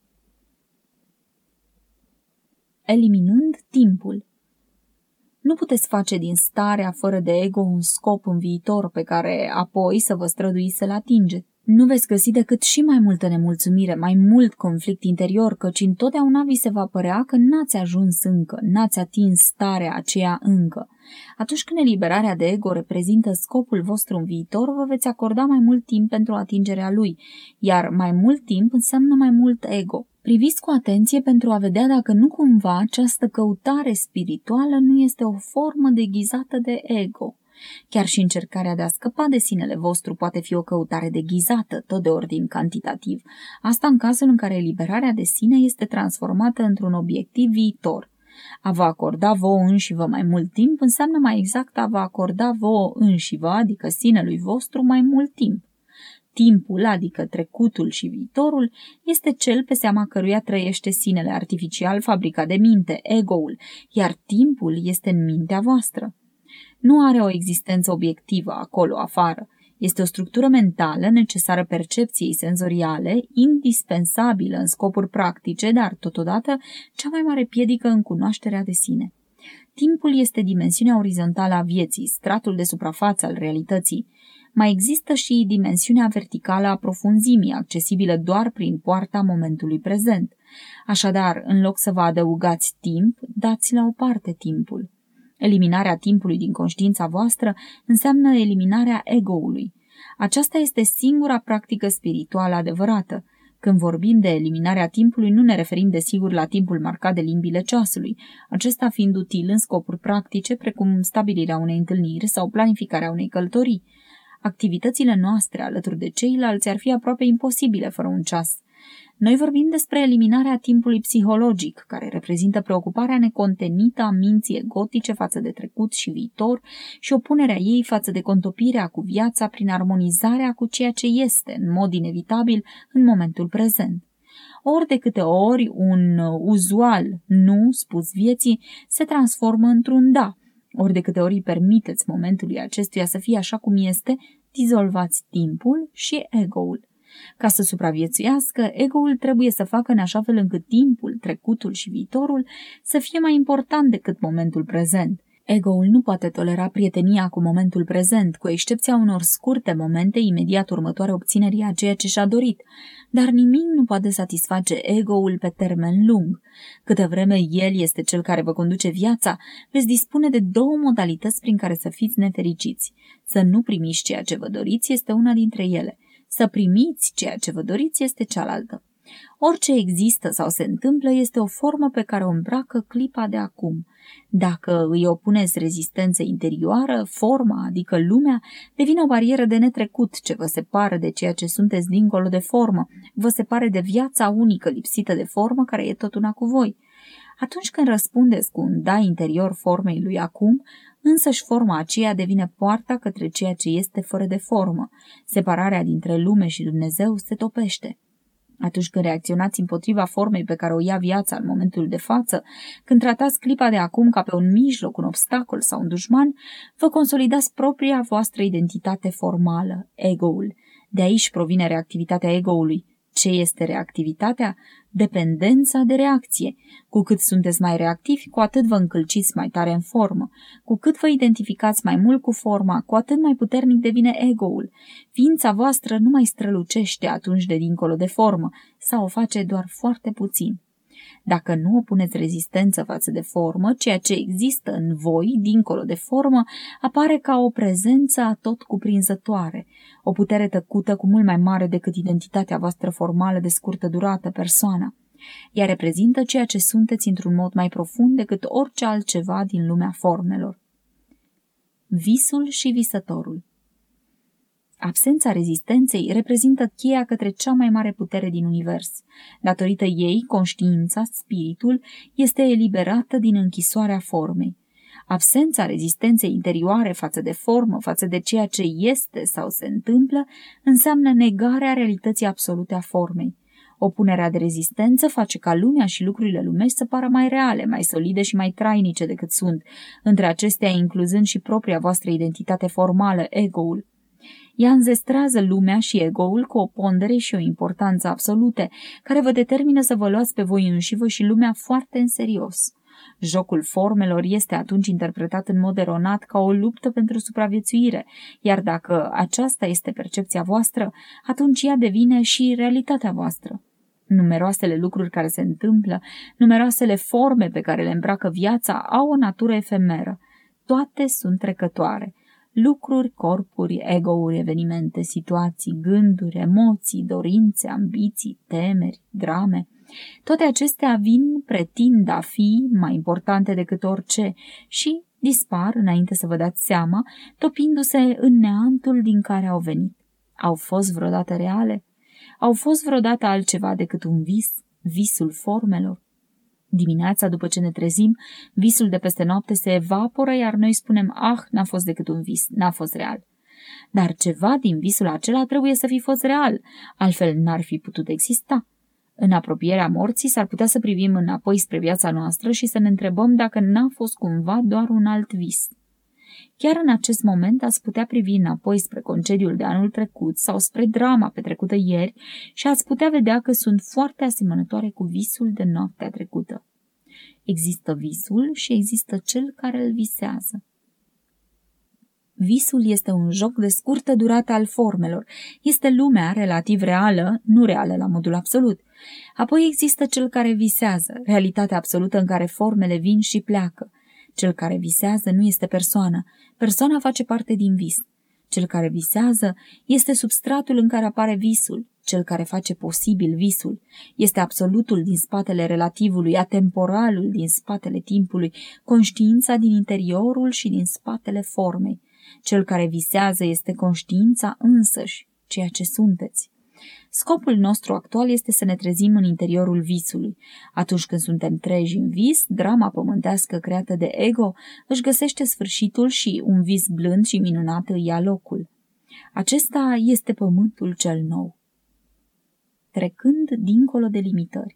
Eliminând timpul. Nu puteți face din starea fără de ego un scop în viitor pe care apoi să vă străduiți să-l atingeți. Nu veți găsi decât și mai multă nemulțumire, mai mult conflict interior, căci întotdeauna vi se va părea că n-ați ajuns încă, n-ați atins starea aceea încă. Atunci când eliberarea de ego reprezintă scopul vostru în viitor, vă veți acorda mai mult timp pentru atingerea lui, iar mai mult timp înseamnă mai mult ego. Priviți cu atenție pentru a vedea dacă nu cumva această căutare spirituală nu este o formă deghizată de ego. Chiar și încercarea de a scăpa de sinele vostru poate fi o căutare deghizată, tot de ordin cantitativ. Asta în cazul în care eliberarea de sine este transformată într-un obiectiv viitor. A vă acorda vouă înșivă mai mult timp înseamnă mai exact a vă acorda vouă înșivă, adică sinelui vostru, mai mult timp. Timpul, adică trecutul și viitorul, este cel pe seama căruia trăiește sinele artificial fabricat de minte, ego-ul, iar timpul este în mintea voastră. Nu are o existență obiectivă acolo, afară. Este o structură mentală necesară percepției senzoriale, indispensabilă în scopuri practice, dar totodată cea mai mare piedică în cunoașterea de sine. Timpul este dimensiunea orizontală a vieții, stratul de suprafață al realității. Mai există și dimensiunea verticală a profunzimii, accesibilă doar prin poarta momentului prezent. Așadar, în loc să vă adăugați timp, dați la o parte timpul. Eliminarea timpului din conștiința voastră înseamnă eliminarea ego-ului. Aceasta este singura practică spirituală adevărată. Când vorbim de eliminarea timpului, nu ne referim desigur la timpul marcat de limbile ceasului, acesta fiind util în scopuri practice, precum stabilirea unei întâlniri sau planificarea unei călătorii. Activitățile noastre alături de ceilalți ar fi aproape imposibile fără un ceas. Noi vorbim despre eliminarea timpului psihologic, care reprezintă preocuparea necontenită a minții egotice față de trecut și viitor și opunerea ei față de contopirea cu viața prin armonizarea cu ceea ce este, în mod inevitabil, în momentul prezent. Ori de câte ori un uzual nu spus vieții se transformă într-un da, ori de câte ori îi permiteți momentului acestuia să fie așa cum este, dizolvați timpul și ego-ul. Ca să supraviețuiască, ego-ul trebuie să facă în așa fel încât timpul, trecutul și viitorul să fie mai important decât momentul prezent. Ego-ul nu poate tolera prietenia cu momentul prezent, cu excepția unor scurte momente imediat următoare obținerii a ceea ce și-a dorit, dar nimic nu poate satisface ego-ul pe termen lung. Câtă vreme el este cel care vă conduce viața, veți dispune de două modalități prin care să fiți nefericiți. Să nu primiți ceea ce vă doriți este una dintre ele. Să primiți ceea ce vă doriți este cealaltă. Orice există sau se întâmplă este o formă pe care o îmbracă clipa de acum. Dacă îi opuneți rezistență interioară, forma, adică lumea, devine o barieră de netrecut ce vă separă de ceea ce sunteți dincolo de formă, vă separă de viața unică lipsită de formă care e tot una cu voi. Atunci când răspundeți cu un da interior formei lui acum, însăși forma aceea devine poarta către ceea ce este fără de formă. Separarea dintre lume și Dumnezeu se topește. Atunci când reacționați împotriva formei pe care o ia viața în momentul de față, când tratați clipa de acum ca pe un mijloc, un obstacol sau un dușman, vă consolidați propria voastră identitate formală, ego-ul. De aici provine reactivitatea ego-ului. Ce este reactivitatea? Dependența de reacție. Cu cât sunteți mai reactivi, cu atât vă încălciți mai tare în formă. Cu cât vă identificați mai mult cu forma, cu atât mai puternic devine ego-ul. Ființa voastră nu mai strălucește atunci de dincolo de formă, sau o face doar foarte puțin. Dacă nu opuneți rezistență față de formă, ceea ce există în voi, dincolo de formă, apare ca o prezență atot cuprinzătoare, o putere tăcută cu mult mai mare decât identitatea voastră formală de scurtă durată, persoana. Ea reprezintă ceea ce sunteți într-un mod mai profund decât orice altceva din lumea formelor. Visul și visătorul. Absența rezistenței reprezintă cheia către cea mai mare putere din univers. Datorită ei, conștiința, spiritul, este eliberată din închisoarea formei. Absența rezistenței interioare față de formă, față de ceea ce este sau se întâmplă, înseamnă negarea realității absolute a formei. Opunerea de rezistență face ca lumea și lucrurile lumești să pară mai reale, mai solide și mai trainice decât sunt, între acestea incluzând și propria voastră identitate formală, ego-ul. Ea înzestrează lumea și ego-ul cu o pondere și o importanță absolute, care vă determină să vă luați pe voi înșivă și lumea foarte în serios. Jocul formelor este atunci interpretat în mod eronat ca o luptă pentru supraviețuire, iar dacă aceasta este percepția voastră, atunci ea devine și realitatea voastră. Numeroasele lucruri care se întâmplă, numeroasele forme pe care le îmbracă viața au o natură efemeră. Toate sunt trecătoare. Lucruri, corpuri, ego-uri, evenimente, situații, gânduri, emoții, dorințe, ambiții, temeri, drame. Toate acestea vin, pretind a fi mai importante decât orice și dispar înainte să vă dați seama, topindu-se în neantul din care au venit. Au fost vreodată reale? Au fost vreodată altceva decât un vis, visul formelor? Dimineața, după ce ne trezim, visul de peste noapte se evaporă, iar noi spunem, ah, n-a fost decât un vis, n-a fost real. Dar ceva din visul acela trebuie să fi fost real, altfel n-ar fi putut exista. În apropierea morții s-ar putea să privim înapoi spre viața noastră și să ne întrebăm dacă n-a fost cumva doar un alt vis. Chiar în acest moment ați putea privi înapoi spre concediul de anul trecut sau spre drama petrecută ieri și ați putea vedea că sunt foarte asemănătoare cu visul de noaptea trecută. Există visul și există cel care îl visează. Visul este un joc de scurtă durată al formelor. Este lumea relativ reală, nu reală la modul absolut. Apoi există cel care visează, realitatea absolută în care formele vin și pleacă. Cel care visează nu este persoana. Persoana face parte din vis. Cel care visează este substratul în care apare visul. Cel care face posibil visul este absolutul din spatele relativului, atemporalul din spatele timpului, conștiința din interiorul și din spatele formei. Cel care visează este conștiința însăși, ceea ce sunteți. Scopul nostru actual este să ne trezim în interiorul visului. Atunci când suntem treji în vis, drama pământească creată de ego își găsește sfârșitul și un vis blând și minunat îi ia locul. Acesta este pământul cel nou. Trecând dincolo de limitări.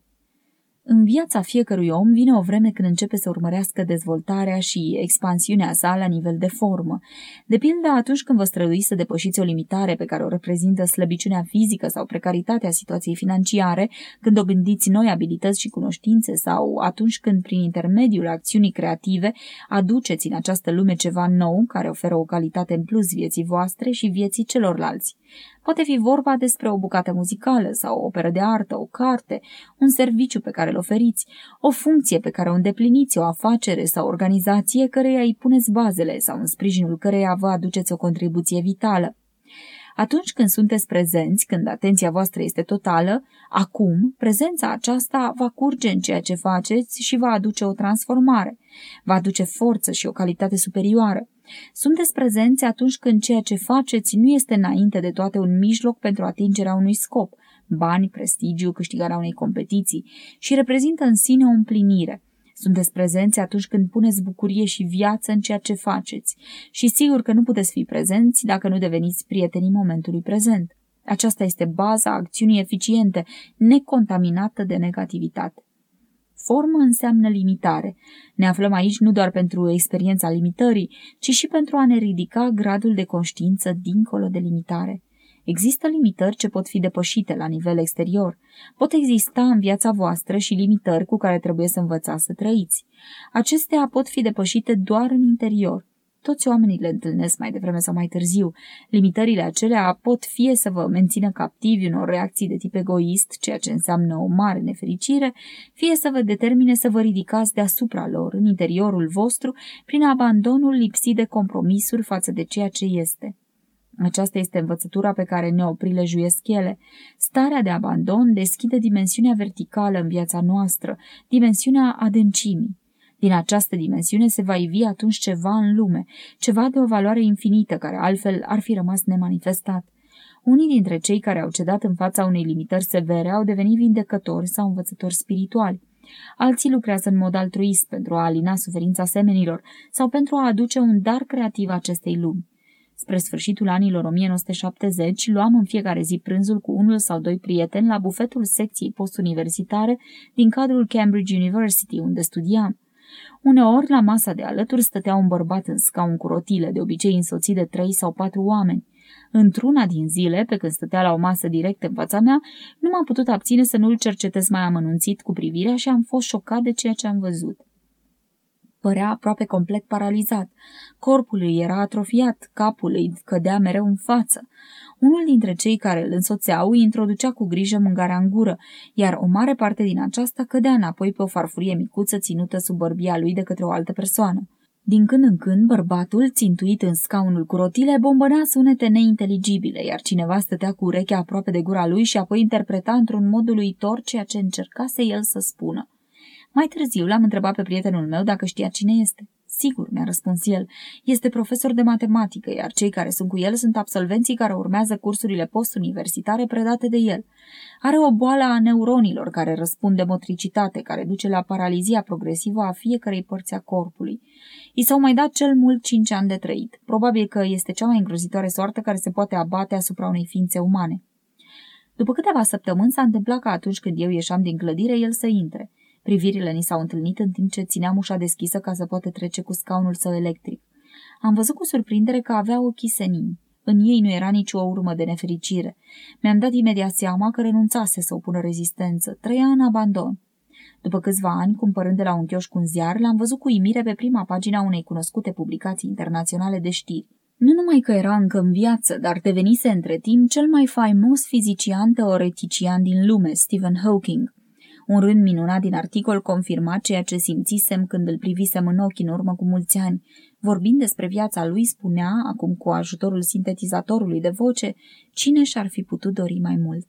În viața fiecărui om vine o vreme când începe să urmărească dezvoltarea și expansiunea sa la nivel de formă. De pildă, atunci când vă străduiți să depășiți o limitare pe care o reprezintă slăbiciunea fizică sau precaritatea situației financiare, când dobândiți noi abilități și cunoștințe sau atunci când, prin intermediul acțiunii creative, aduceți în această lume ceva nou care oferă o calitate în plus vieții voastre și vieții celorlalți. Poate fi vorba despre o bucată muzicală sau o operă de artă, o carte, un serviciu pe care îl oferiți, o funcție pe care o îndepliniți, o afacere sau organizație căreia îi puneți bazele sau în sprijinul căreia vă aduceți o contribuție vitală. Atunci când sunteți prezenți, când atenția voastră este totală, acum, prezența aceasta va curge în ceea ce faceți și va aduce o transformare, va aduce forță și o calitate superioară. Sunteți prezenți atunci când ceea ce faceți nu este înainte de toate un mijloc pentru atingerea unui scop, bani, prestigiu, câștigarea unei competiții, și reprezintă în sine o împlinire. Sunteți prezenți atunci când puneți bucurie și viață în ceea ce faceți și sigur că nu puteți fi prezenți dacă nu deveniți prietenii momentului prezent. Aceasta este baza acțiunii eficiente, necontaminată de negativitate. Formă înseamnă limitare. Ne aflăm aici nu doar pentru experiența limitării, ci și pentru a ne ridica gradul de conștiință dincolo de limitare. Există limitări ce pot fi depășite la nivel exterior. Pot exista în viața voastră și limitări cu care trebuie să învățați să trăiți. Acestea pot fi depășite doar în interior. Toți oamenii le întâlnesc mai devreme sau mai târziu. Limitările acelea pot fie să vă mențină captivi unor reacții de tip egoist, ceea ce înseamnă o mare nefericire, fie să vă determine să vă ridicați deasupra lor, în interiorul vostru, prin abandonul lipsit de compromisuri față de ceea ce este. Aceasta este învățătura pe care ne-o prilejuiesc ele. Starea de abandon deschide dimensiunea verticală în viața noastră, dimensiunea adâncimii. Din această dimensiune se va ivi atunci ceva în lume, ceva de o valoare infinită, care altfel ar fi rămas nemanifestat. Unii dintre cei care au cedat în fața unei limitări severe au devenit vindecători sau învățători spirituali. Alții lucrează în mod altruist pentru a alina suferința semenilor sau pentru a aduce un dar creativ acestei lumi. Spre sfârșitul anilor o mie nouă sute șaptezeci, luam în fiecare zi prânzul cu unul sau doi prieteni la bufetul secției postuniversitare din cadrul Cambridge University, unde studiam. Uneori, la masa de alături stătea un bărbat în scaun cu rotile, de obicei însoțit de trei sau patru oameni. Într-una din zile, pe când stătea la o masă direct în fața mea, nu m-am putut abține să nu-l cercetez mai amănunțit cu privirea și am fost șocat de ceea ce am văzut. Părea aproape complet paralizat. Corpul îi era atrofiat, capul îi cădea mereu în față. Unul dintre cei care îl însoțeau îi introducea cu grijă mâncarea în gură, iar o mare parte din aceasta cădea înapoi pe o farfurie micuță ținută sub bărbia lui de către o altă persoană. Din când în când, bărbatul, țintuit în scaunul cu rotile, bombănea sunete neinteligibile, iar cineva stătea cu urechea aproape de gura lui și apoi interpreta într-un mod uluitor ceea ce încercase el să spună. Mai târziu l-am întrebat pe prietenul meu dacă știa cine este. Sigur, mi-a răspuns el, este profesor de matematică, iar cei care sunt cu el sunt absolvenții care urmează cursurile postuniversitare predate de el. Are o boală a neuronilor care răspund de motricitate, care duce la paralizia progresivă a fiecărei părți a corpului. I s-au mai dat cel mult cinci ani de trăit. Probabil că este cea mai îngrozitoare soartă care se poate abate asupra unei ființe umane. După câteva săptămâni s-a întâmplat că atunci când eu ieșeam din clădire, el să intre. Privirile ni s-au întâlnit în timp ce țineam ușa deschisă ca să poată trece cu scaunul său electric. Am văzut cu surprindere că avea ochii senini. În ei nu era nicio urmă de nefericire. Mi-am dat imediat seama că renunțase să opună rezistență, trăia în abandon. După câțiva ani, cumpărând de la un chioșc un ziar, l-am văzut cu uimire pe prima pagina unei cunoscute publicații internaționale de știri. Nu numai că era încă în viață, dar devenise între timp cel mai faimos fizician teoretician din lume, Stephen Hawking. Un rând minunat din articol confirma ceea ce simțisem când îl privisem în ochi în urmă cu mulți ani. Vorbind despre viața lui, spunea, acum cu ajutorul sintetizatorului de voce, cine și-ar fi putut dori mai mult.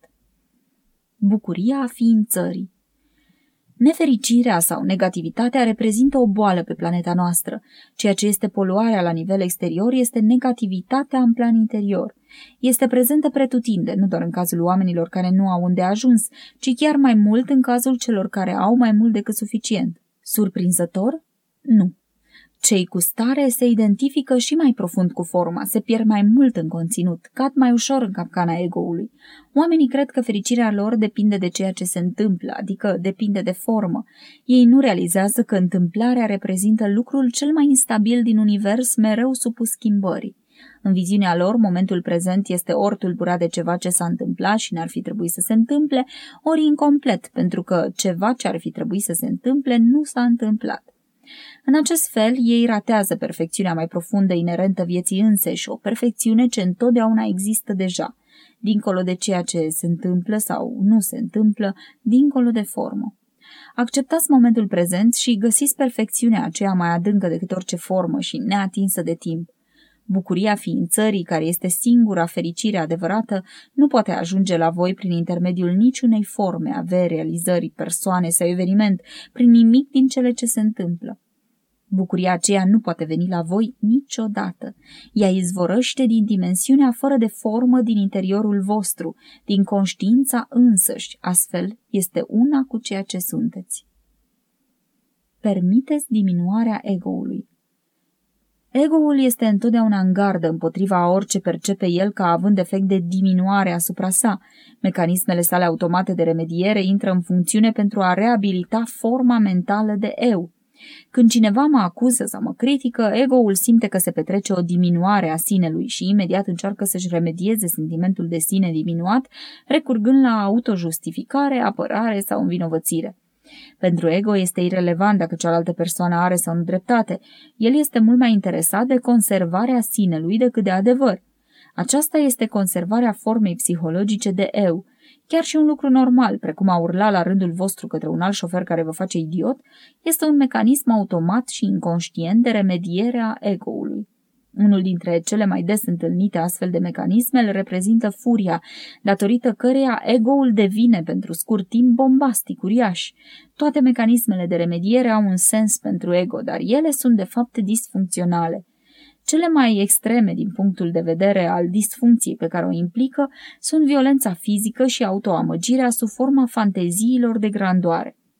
Bucuria ființării. Nefericirea sau negativitatea reprezintă o boală pe planeta noastră. Ceea ce este poluarea la nivel exterior este negativitatea în plan interior. Este prezentă pretutindeni, nu doar în cazul oamenilor care nu au unde ajuns, ci chiar mai mult în cazul celor care au mai mult decât suficient. Surprinzător? Nu. Cei cu stare se identifică și mai profund cu forma, se pierd mai mult în conținut, cad mai ușor în capcana ego-ului. Oamenii cred că fericirea lor depinde de ceea ce se întâmplă, adică depinde de formă. Ei nu realizează că întâmplarea reprezintă lucrul cel mai instabil din univers, mereu supus schimbării. În viziunea lor, momentul prezent este ori tulburat de ceva ce s-a întâmplat și n-ar fi trebuit să se întâmple, ori incomplet, pentru că ceva ce ar fi trebuit să se întâmple nu s-a întâmplat. În acest fel, ei ratează perfecțiunea mai profundă inerentă vieții înseși, o perfecțiune ce întotdeauna există deja, dincolo de ceea ce se întâmplă sau nu se întâmplă, dincolo de formă. Acceptați momentul prezent și găsiți perfecțiunea aceea mai adâncă decât orice formă și neatinsă de timp. Bucuria ființării, care este singura fericire adevărată, nu poate ajunge la voi prin intermediul niciunei forme, averi, realizări, persoane sau eveniment, prin nimic din cele ce se întâmplă. Bucuria aceea nu poate veni la voi niciodată. Ea izvorăște din dimensiunea fără de formă din interiorul vostru, din conștiința însăși, astfel este una cu ceea ce sunteți. Permiteți diminuarea ego-ului. Ego-ul este întotdeauna în gardă împotriva orice percepe el ca având efect de diminuare asupra sa. Mecanismele sale automate de remediere intră în funcțiune pentru a reabilita forma mentală de eu. Când cineva mă acuză sau mă critică, ego-ul simte că se petrece o diminuare a sinelui și imediat încearcă să-și remedieze sentimentul de sine diminuat, recurgând la autojustificare, apărare sau învinovățire. Pentru ego este irelevant dacă cealaltă persoană are sau nu dreptate. El este mult mai interesat de conservarea sinelui decât de adevăr. Aceasta este conservarea formei psihologice de eu. Chiar și un lucru normal, precum a urla la rândul vostru către un alt șofer care vă face idiot, este un mecanism automat și inconștient de remediere a ego-ului. Unul dintre cele mai des întâlnite astfel de mecanisme îl reprezintă furia, datorită căreia ego-ul devine pentru scurt timp bombastic, uriaș. Toate mecanismele de remediere au un sens pentru ego, dar ele sunt de fapt disfuncționale. Cele mai extreme din punctul de vedere al disfuncției pe care o implică sunt violența fizică și autoamăgirea sub forma fanteziilor de grandoare.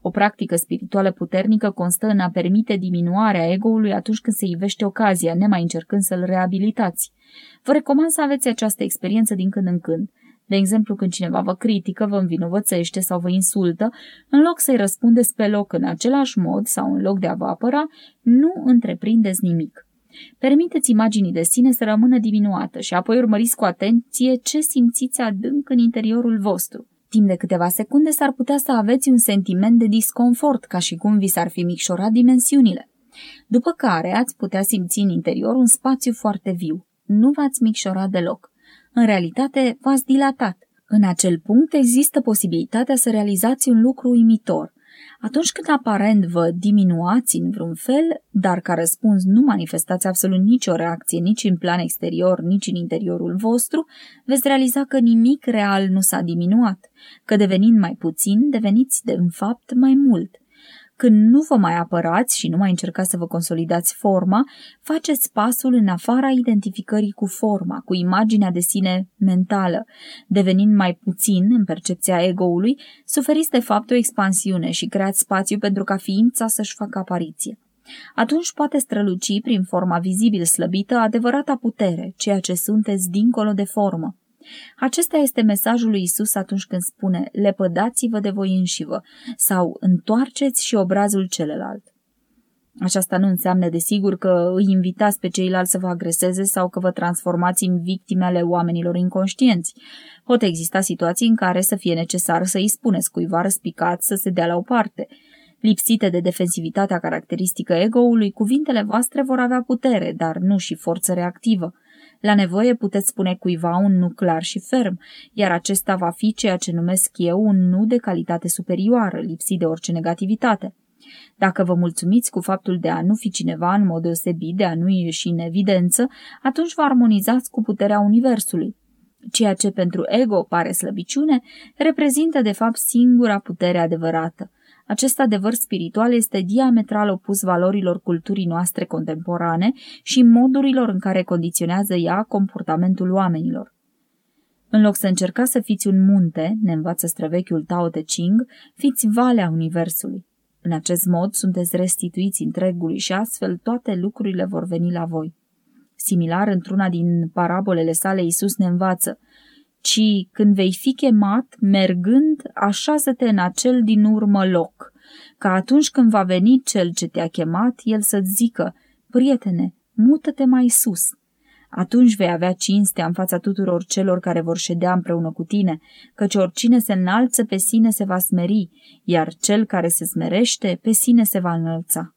O practică spirituală puternică constă în a permite diminuarea ego-ului atunci când se ivește ocazia, nemai încercând să-l reabilitați. Vă recomand să aveți această experiență din când în când. De exemplu, când cineva vă critică, vă învinovățește sau vă insultă, în loc să-i răspundeți pe loc în același mod sau în loc de a vă apăra, nu întreprindeți nimic. Permiteți imaginii de sine să rămână diminuată și apoi urmăriți cu atenție ce simțiți adânc în interiorul vostru. Timp de câteva secunde s-ar putea să aveți un sentiment de disconfort, ca și cum vi s-ar fi micșorat dimensiunile. După care ați putea simți în interior un spațiu foarte viu. Nu v-ați micșorat deloc. În realitate, v-ați dilatat. În acel punct există posibilitatea să realizați un lucru uimitor. Atunci când aparent vă diminuați în vreun fel, dar ca răspuns nu manifestați absolut nicio reacție nici în plan exterior, nici în interiorul vostru, veți realiza că nimic real nu s-a diminuat, că devenind mai puțin, deveniți de în fapt mai mult. Când nu vă mai apărați și nu mai încercați să vă consolidați forma, faceți pasul în afara identificării cu forma, cu imaginea de sine mentală. Devenind mai puțin în percepția ego-ului, suferiți de fapt o expansiune și creați spațiu pentru ca ființa să-și facă apariție. Atunci poate străluci prin forma vizibil slăbită adevărata putere, ceea ce sunteți dincolo de formă. Acesta este mesajul lui Isus atunci când spune: lepădați-vă de voi înșivă sau întoarceți și obrazul celălalt. Aceasta nu înseamnă desigur că îi invitați pe ceilalți să vă agreseze sau că vă transformați în victime ale oamenilor inconștienți. Pot exista situații în care să fie necesar să îi spuneți cuiva răspicat să se dea la o parte. Lipsite de defensivitatea caracteristică ego-ului, cuvintele voastre vor avea putere, dar nu și forță reactivă. La nevoie puteți spune cuiva un nu clar și ferm, iar acesta va fi ceea ce numesc eu un nu de calitate superioară, lipsit de orice negativitate. Dacă vă mulțumiți cu faptul de a nu fi cineva în mod deosebit, de a nu ieși în evidență, atunci vă armonizați cu puterea universului. Ceea ce pentru ego pare slăbiciune, reprezintă de fapt singura putere adevărată. Acest adevăr spiritual este diametral opus valorilor culturii noastre contemporane și modurilor în care condiționează ea comportamentul oamenilor. În loc să încercați să fiți un munte, ne învață străvechiul Tao Te Ching, fiți valea universului. În acest mod sunteți restituiți întregului și astfel toate lucrurile vor veni la voi. Similar, într-una din parabolele sale, Iisus ne învață: ci când vei fi chemat, mergând, așează-te în acel din urmă loc, ca atunci când va veni cel ce te-a chemat, el să-ți zică: prietene, mută-te mai sus. Atunci vei avea cinstea în fața tuturor celor care vor ședea împreună cu tine, căci oricine se înalță pe sine se va smeri, iar cel care se smerește pe sine se va înălța.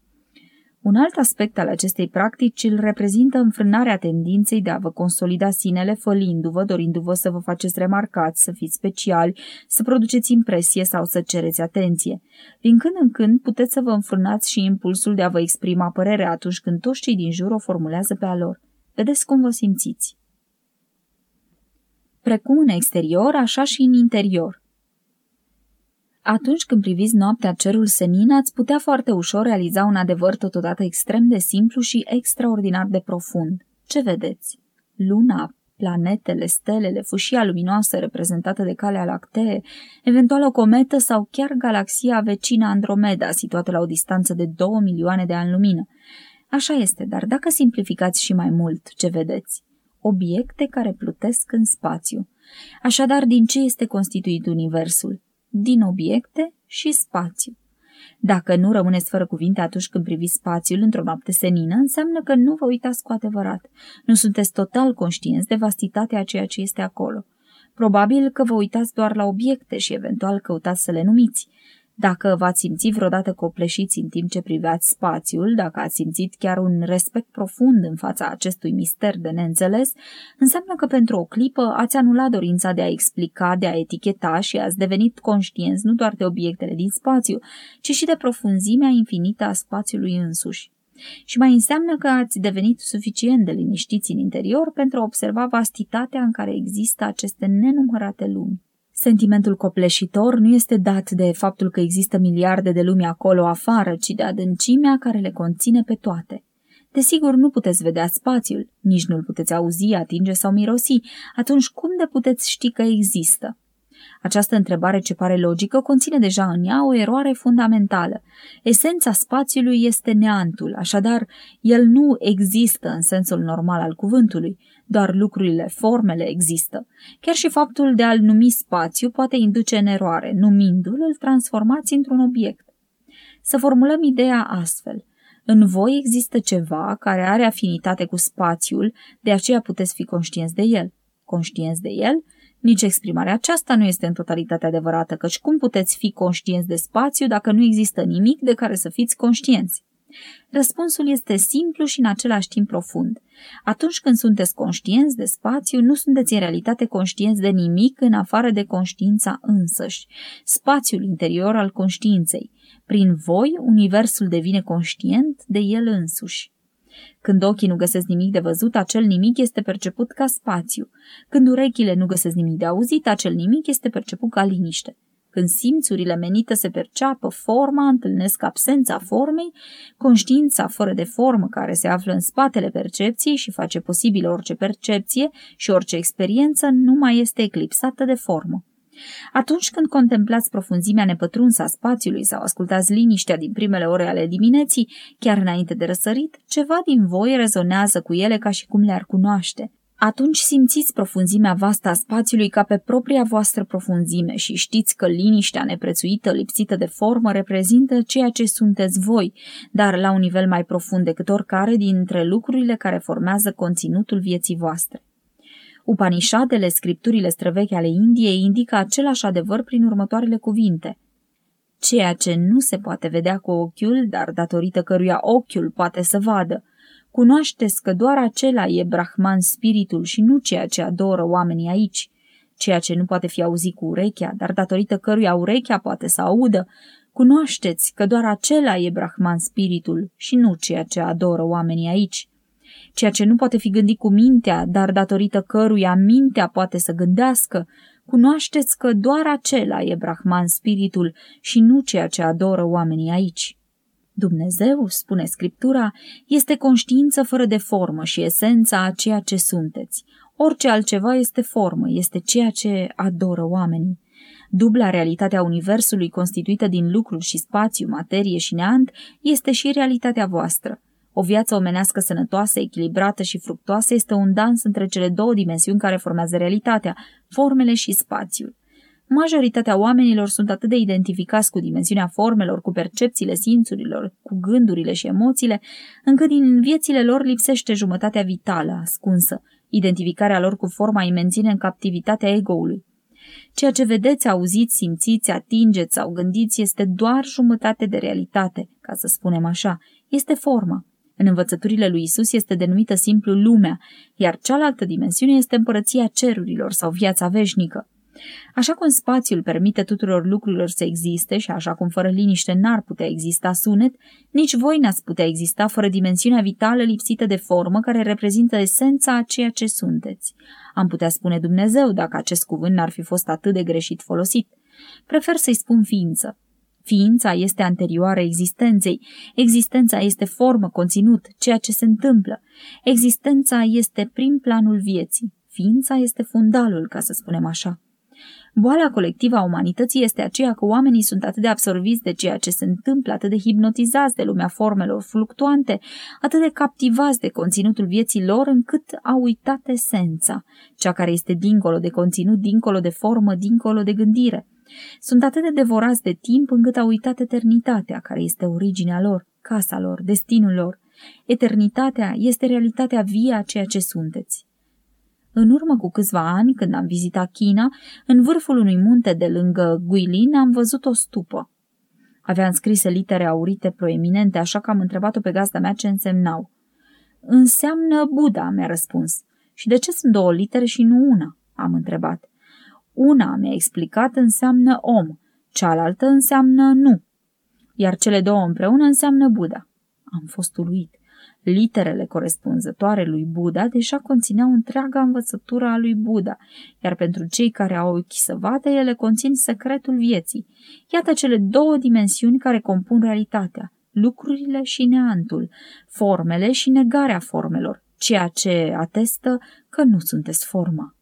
Un alt aspect al acestei practici îl reprezintă înfrânarea tendinței de a vă consolida sinele, fălindu-vă, dorindu-vă să vă faceți remarcați, să fiți speciali, să produceți impresie sau să cereți atenție. Din când în când puteți să vă înfrânați și impulsul de a vă exprima părerea atunci când toți cei din jur o formulează pe a lor. Vedeți cum vă simțiți. Precum în exterior, așa și în interior. Atunci când priviți noaptea cerul senin, ați putea foarte ușor realiza un adevăr totodată extrem de simplu și extraordinar de profund. Ce vedeți? Luna, planetele, stelele, fâșia luminoasă reprezentată de Calea Lactee, eventual o cometă sau chiar galaxia vecină Andromeda, situată la o distanță de două milioane de ani lumină. Așa este, dar dacă simplificați și mai mult, ce vedeți? Obiecte care plutesc în spațiu. Așadar, din ce este constituit universul? Din obiecte și spațiu. Dacă nu rămâneți fără cuvinte atunci când priviți spațiul într-o noapte senină, înseamnă că nu vă uitați cu adevărat. Nu sunteți total conștienți de vastitatea a ceea ce este acolo. Probabil că vă uitați doar la obiecte și eventual căutați să le numiți. Dacă v-ați simțit vreodată copleșiți în timp ce priveați spațiul, dacă ați simțit chiar un respect profund în fața acestui mister de neînțeles, înseamnă că pentru o clipă ați anulat dorința de a explica, de a eticheta și ați devenit conștienți nu doar de obiectele din spațiu, ci și de profunzimea infinită a spațiului însuși. Și mai înseamnă că ați devenit suficient de liniștiți în interior pentru a observa vastitatea în care există aceste nenumărate lumi. Sentimentul copleșitor nu este dat de faptul că există miliarde de lumi acolo afară, ci de adâncimea care le conține pe toate. Desigur, nu puteți vedea spațiul, nici nu-l puteți auzi, atinge sau mirosi, atunci cum de puteți ști că există? Această întrebare, ce pare logică, conține deja în ea o eroare fundamentală. Esența spațiului este neantul, așadar el nu există în sensul normal al cuvântului, doar lucrurile, formele există. Chiar și faptul de a-l numi spațiu poate induce în eroare, numindu-l îl transformați într-un obiect. Să formulăm ideea astfel. În voi există ceva care are afinitate cu spațiul, de aceea puteți fi conștienți de el. Conștienți de el? Nici exprimarea aceasta nu este în totalitate adevărată, căci cum puteți fi conștienți de spațiu dacă nu există nimic de care să fiți conștienți? Răspunsul este simplu și în același timp profund. Atunci când sunteți conștienți de spațiu, nu sunteți în realitate conștienți de nimic în afară de conștiința însăși, spațiul interior al conștiinței. Prin voi, universul devine conștient de el însuși. Când ochii nu găsesc nimic de văzut, acel nimic este perceput ca spațiu. Când urechile nu găsesc nimic de auzit, acel nimic este perceput ca liniște. Când simțurile menite să perceapă forma întâlnesc absența formei, conștiința fără de formă care se află în spatele percepției și face posibilă orice percepție și orice experiență nu mai este eclipsată de formă. Atunci când contemplați profunzimea nepătrunsă a spațiului sau ascultați liniștea din primele ore ale dimineții, chiar înainte de răsărit, ceva din voi rezonează cu ele ca și cum le-ar cunoaște. Atunci simțiți profunzimea vastă a spațiului ca pe propria voastră profunzime și știți că liniștea neprețuită, lipsită de formă, reprezintă ceea ce sunteți voi, dar la un nivel mai profund decât oricare dintre lucrurile care formează conținutul vieții voastre. Upanishadele, scripturile străvechi ale Indiei, indică același adevăr prin următoarele cuvinte. Ceea ce nu se poate vedea cu ochiul, dar datorită căruia ochiul poate să vadă. Cunoașteți că doar acela e Brahman spiritul și nu ceea ce adoră oamenii aici. Ceea ce nu poate fi auzit cu urechea, dar datorită căruia urechea poate să audă. Cunoașteți că doar acela e Brahman spiritul și nu ceea ce adoră oamenii aici. Ceea ce nu poate fi gândit cu mintea, dar datorită căruia mintea poate să gândească, cunoașteți că doar acela e Brahman spiritul și nu ceea ce adoră oamenii aici. Dumnezeu, spune Scriptura, este conștiință fără de formă și esența a ceea ce sunteți. Orice altceva este formă, este ceea ce adoră oamenii. Dubla realitatea universului constituită din lucruri și spațiu, materie și neant este și realitatea voastră. O viață omenească sănătoasă, echilibrată și fructoasă este un dans între cele două dimensiuni care formează realitatea, formele și spațiul. Majoritatea oamenilor sunt atât de identificați cu dimensiunea formelor, cu percepțiile simțurilor, cu gândurile și emoțiile, încât din viețile lor lipsește jumătatea vitală, ascunsă. Identificarea lor cu forma îi menține în captivitatea ego-ului. Ceea ce vedeți, auziți, simțiți, atingeți sau gândiți este doar jumătate de realitate, ca să spunem așa, este forma. În învățăturile lui Isus este denumită simplu lumea, iar cealaltă dimensiune este împărăția cerurilor sau viața veșnică. Așa cum spațiul permite tuturor lucrurilor să existe și așa cum fără liniște n-ar putea exista sunet, nici voi n-ați putea exista fără dimensiunea vitală lipsită de formă care reprezintă esența a ceea ce sunteți. Am putea spune Dumnezeu dacă acest cuvânt n-ar fi fost atât de greșit folosit. Prefer să-i spun ființă. Ființa este anterioară existenței. Existența este formă, conținut, ceea ce se întâmplă. Existența este prim planul vieții. Ființa este fundalul, ca să spunem așa. Boala colectivă a umanității este aceea că oamenii sunt atât de absorbiți de ceea ce se întâmplă, atât de hipnotizați de lumea formelor fluctuante, atât de captivați de conținutul vieții lor, încât au uitat esența, cea care este dincolo de conținut, dincolo de formă, dincolo de gândire. Sunt atât de devorați de timp încât au uitat eternitatea, care este originea lor, casa lor, destinul lor. Eternitatea este realitatea vie a ceea ce sunteți. În urmă cu câțiva ani, când am vizitat China, în vârful unui munte de lângă Guilin am văzut o stupă. Avea înscrise litere aurite proeminente, așa că am întrebat-o pe gazda mea ce însemnau. Înseamnă Buddha, mi-a răspuns. Și de ce sunt două litere și nu una? Am întrebat. Una, mi-a explicat, înseamnă om, cealaltă înseamnă nu, iar cele două împreună înseamnă Buddha. Am fost uluit. Literele corespunzătoare lui Buddha deja conțineau întreaga învățătură a lui Buddha, iar pentru cei care au ochi să vadă, ele conțin secretul vieții. Iată cele două dimensiuni care compun realitatea, lucrurile și neantul, formele și negarea formelor, ceea ce atestă că nu sunteți forma.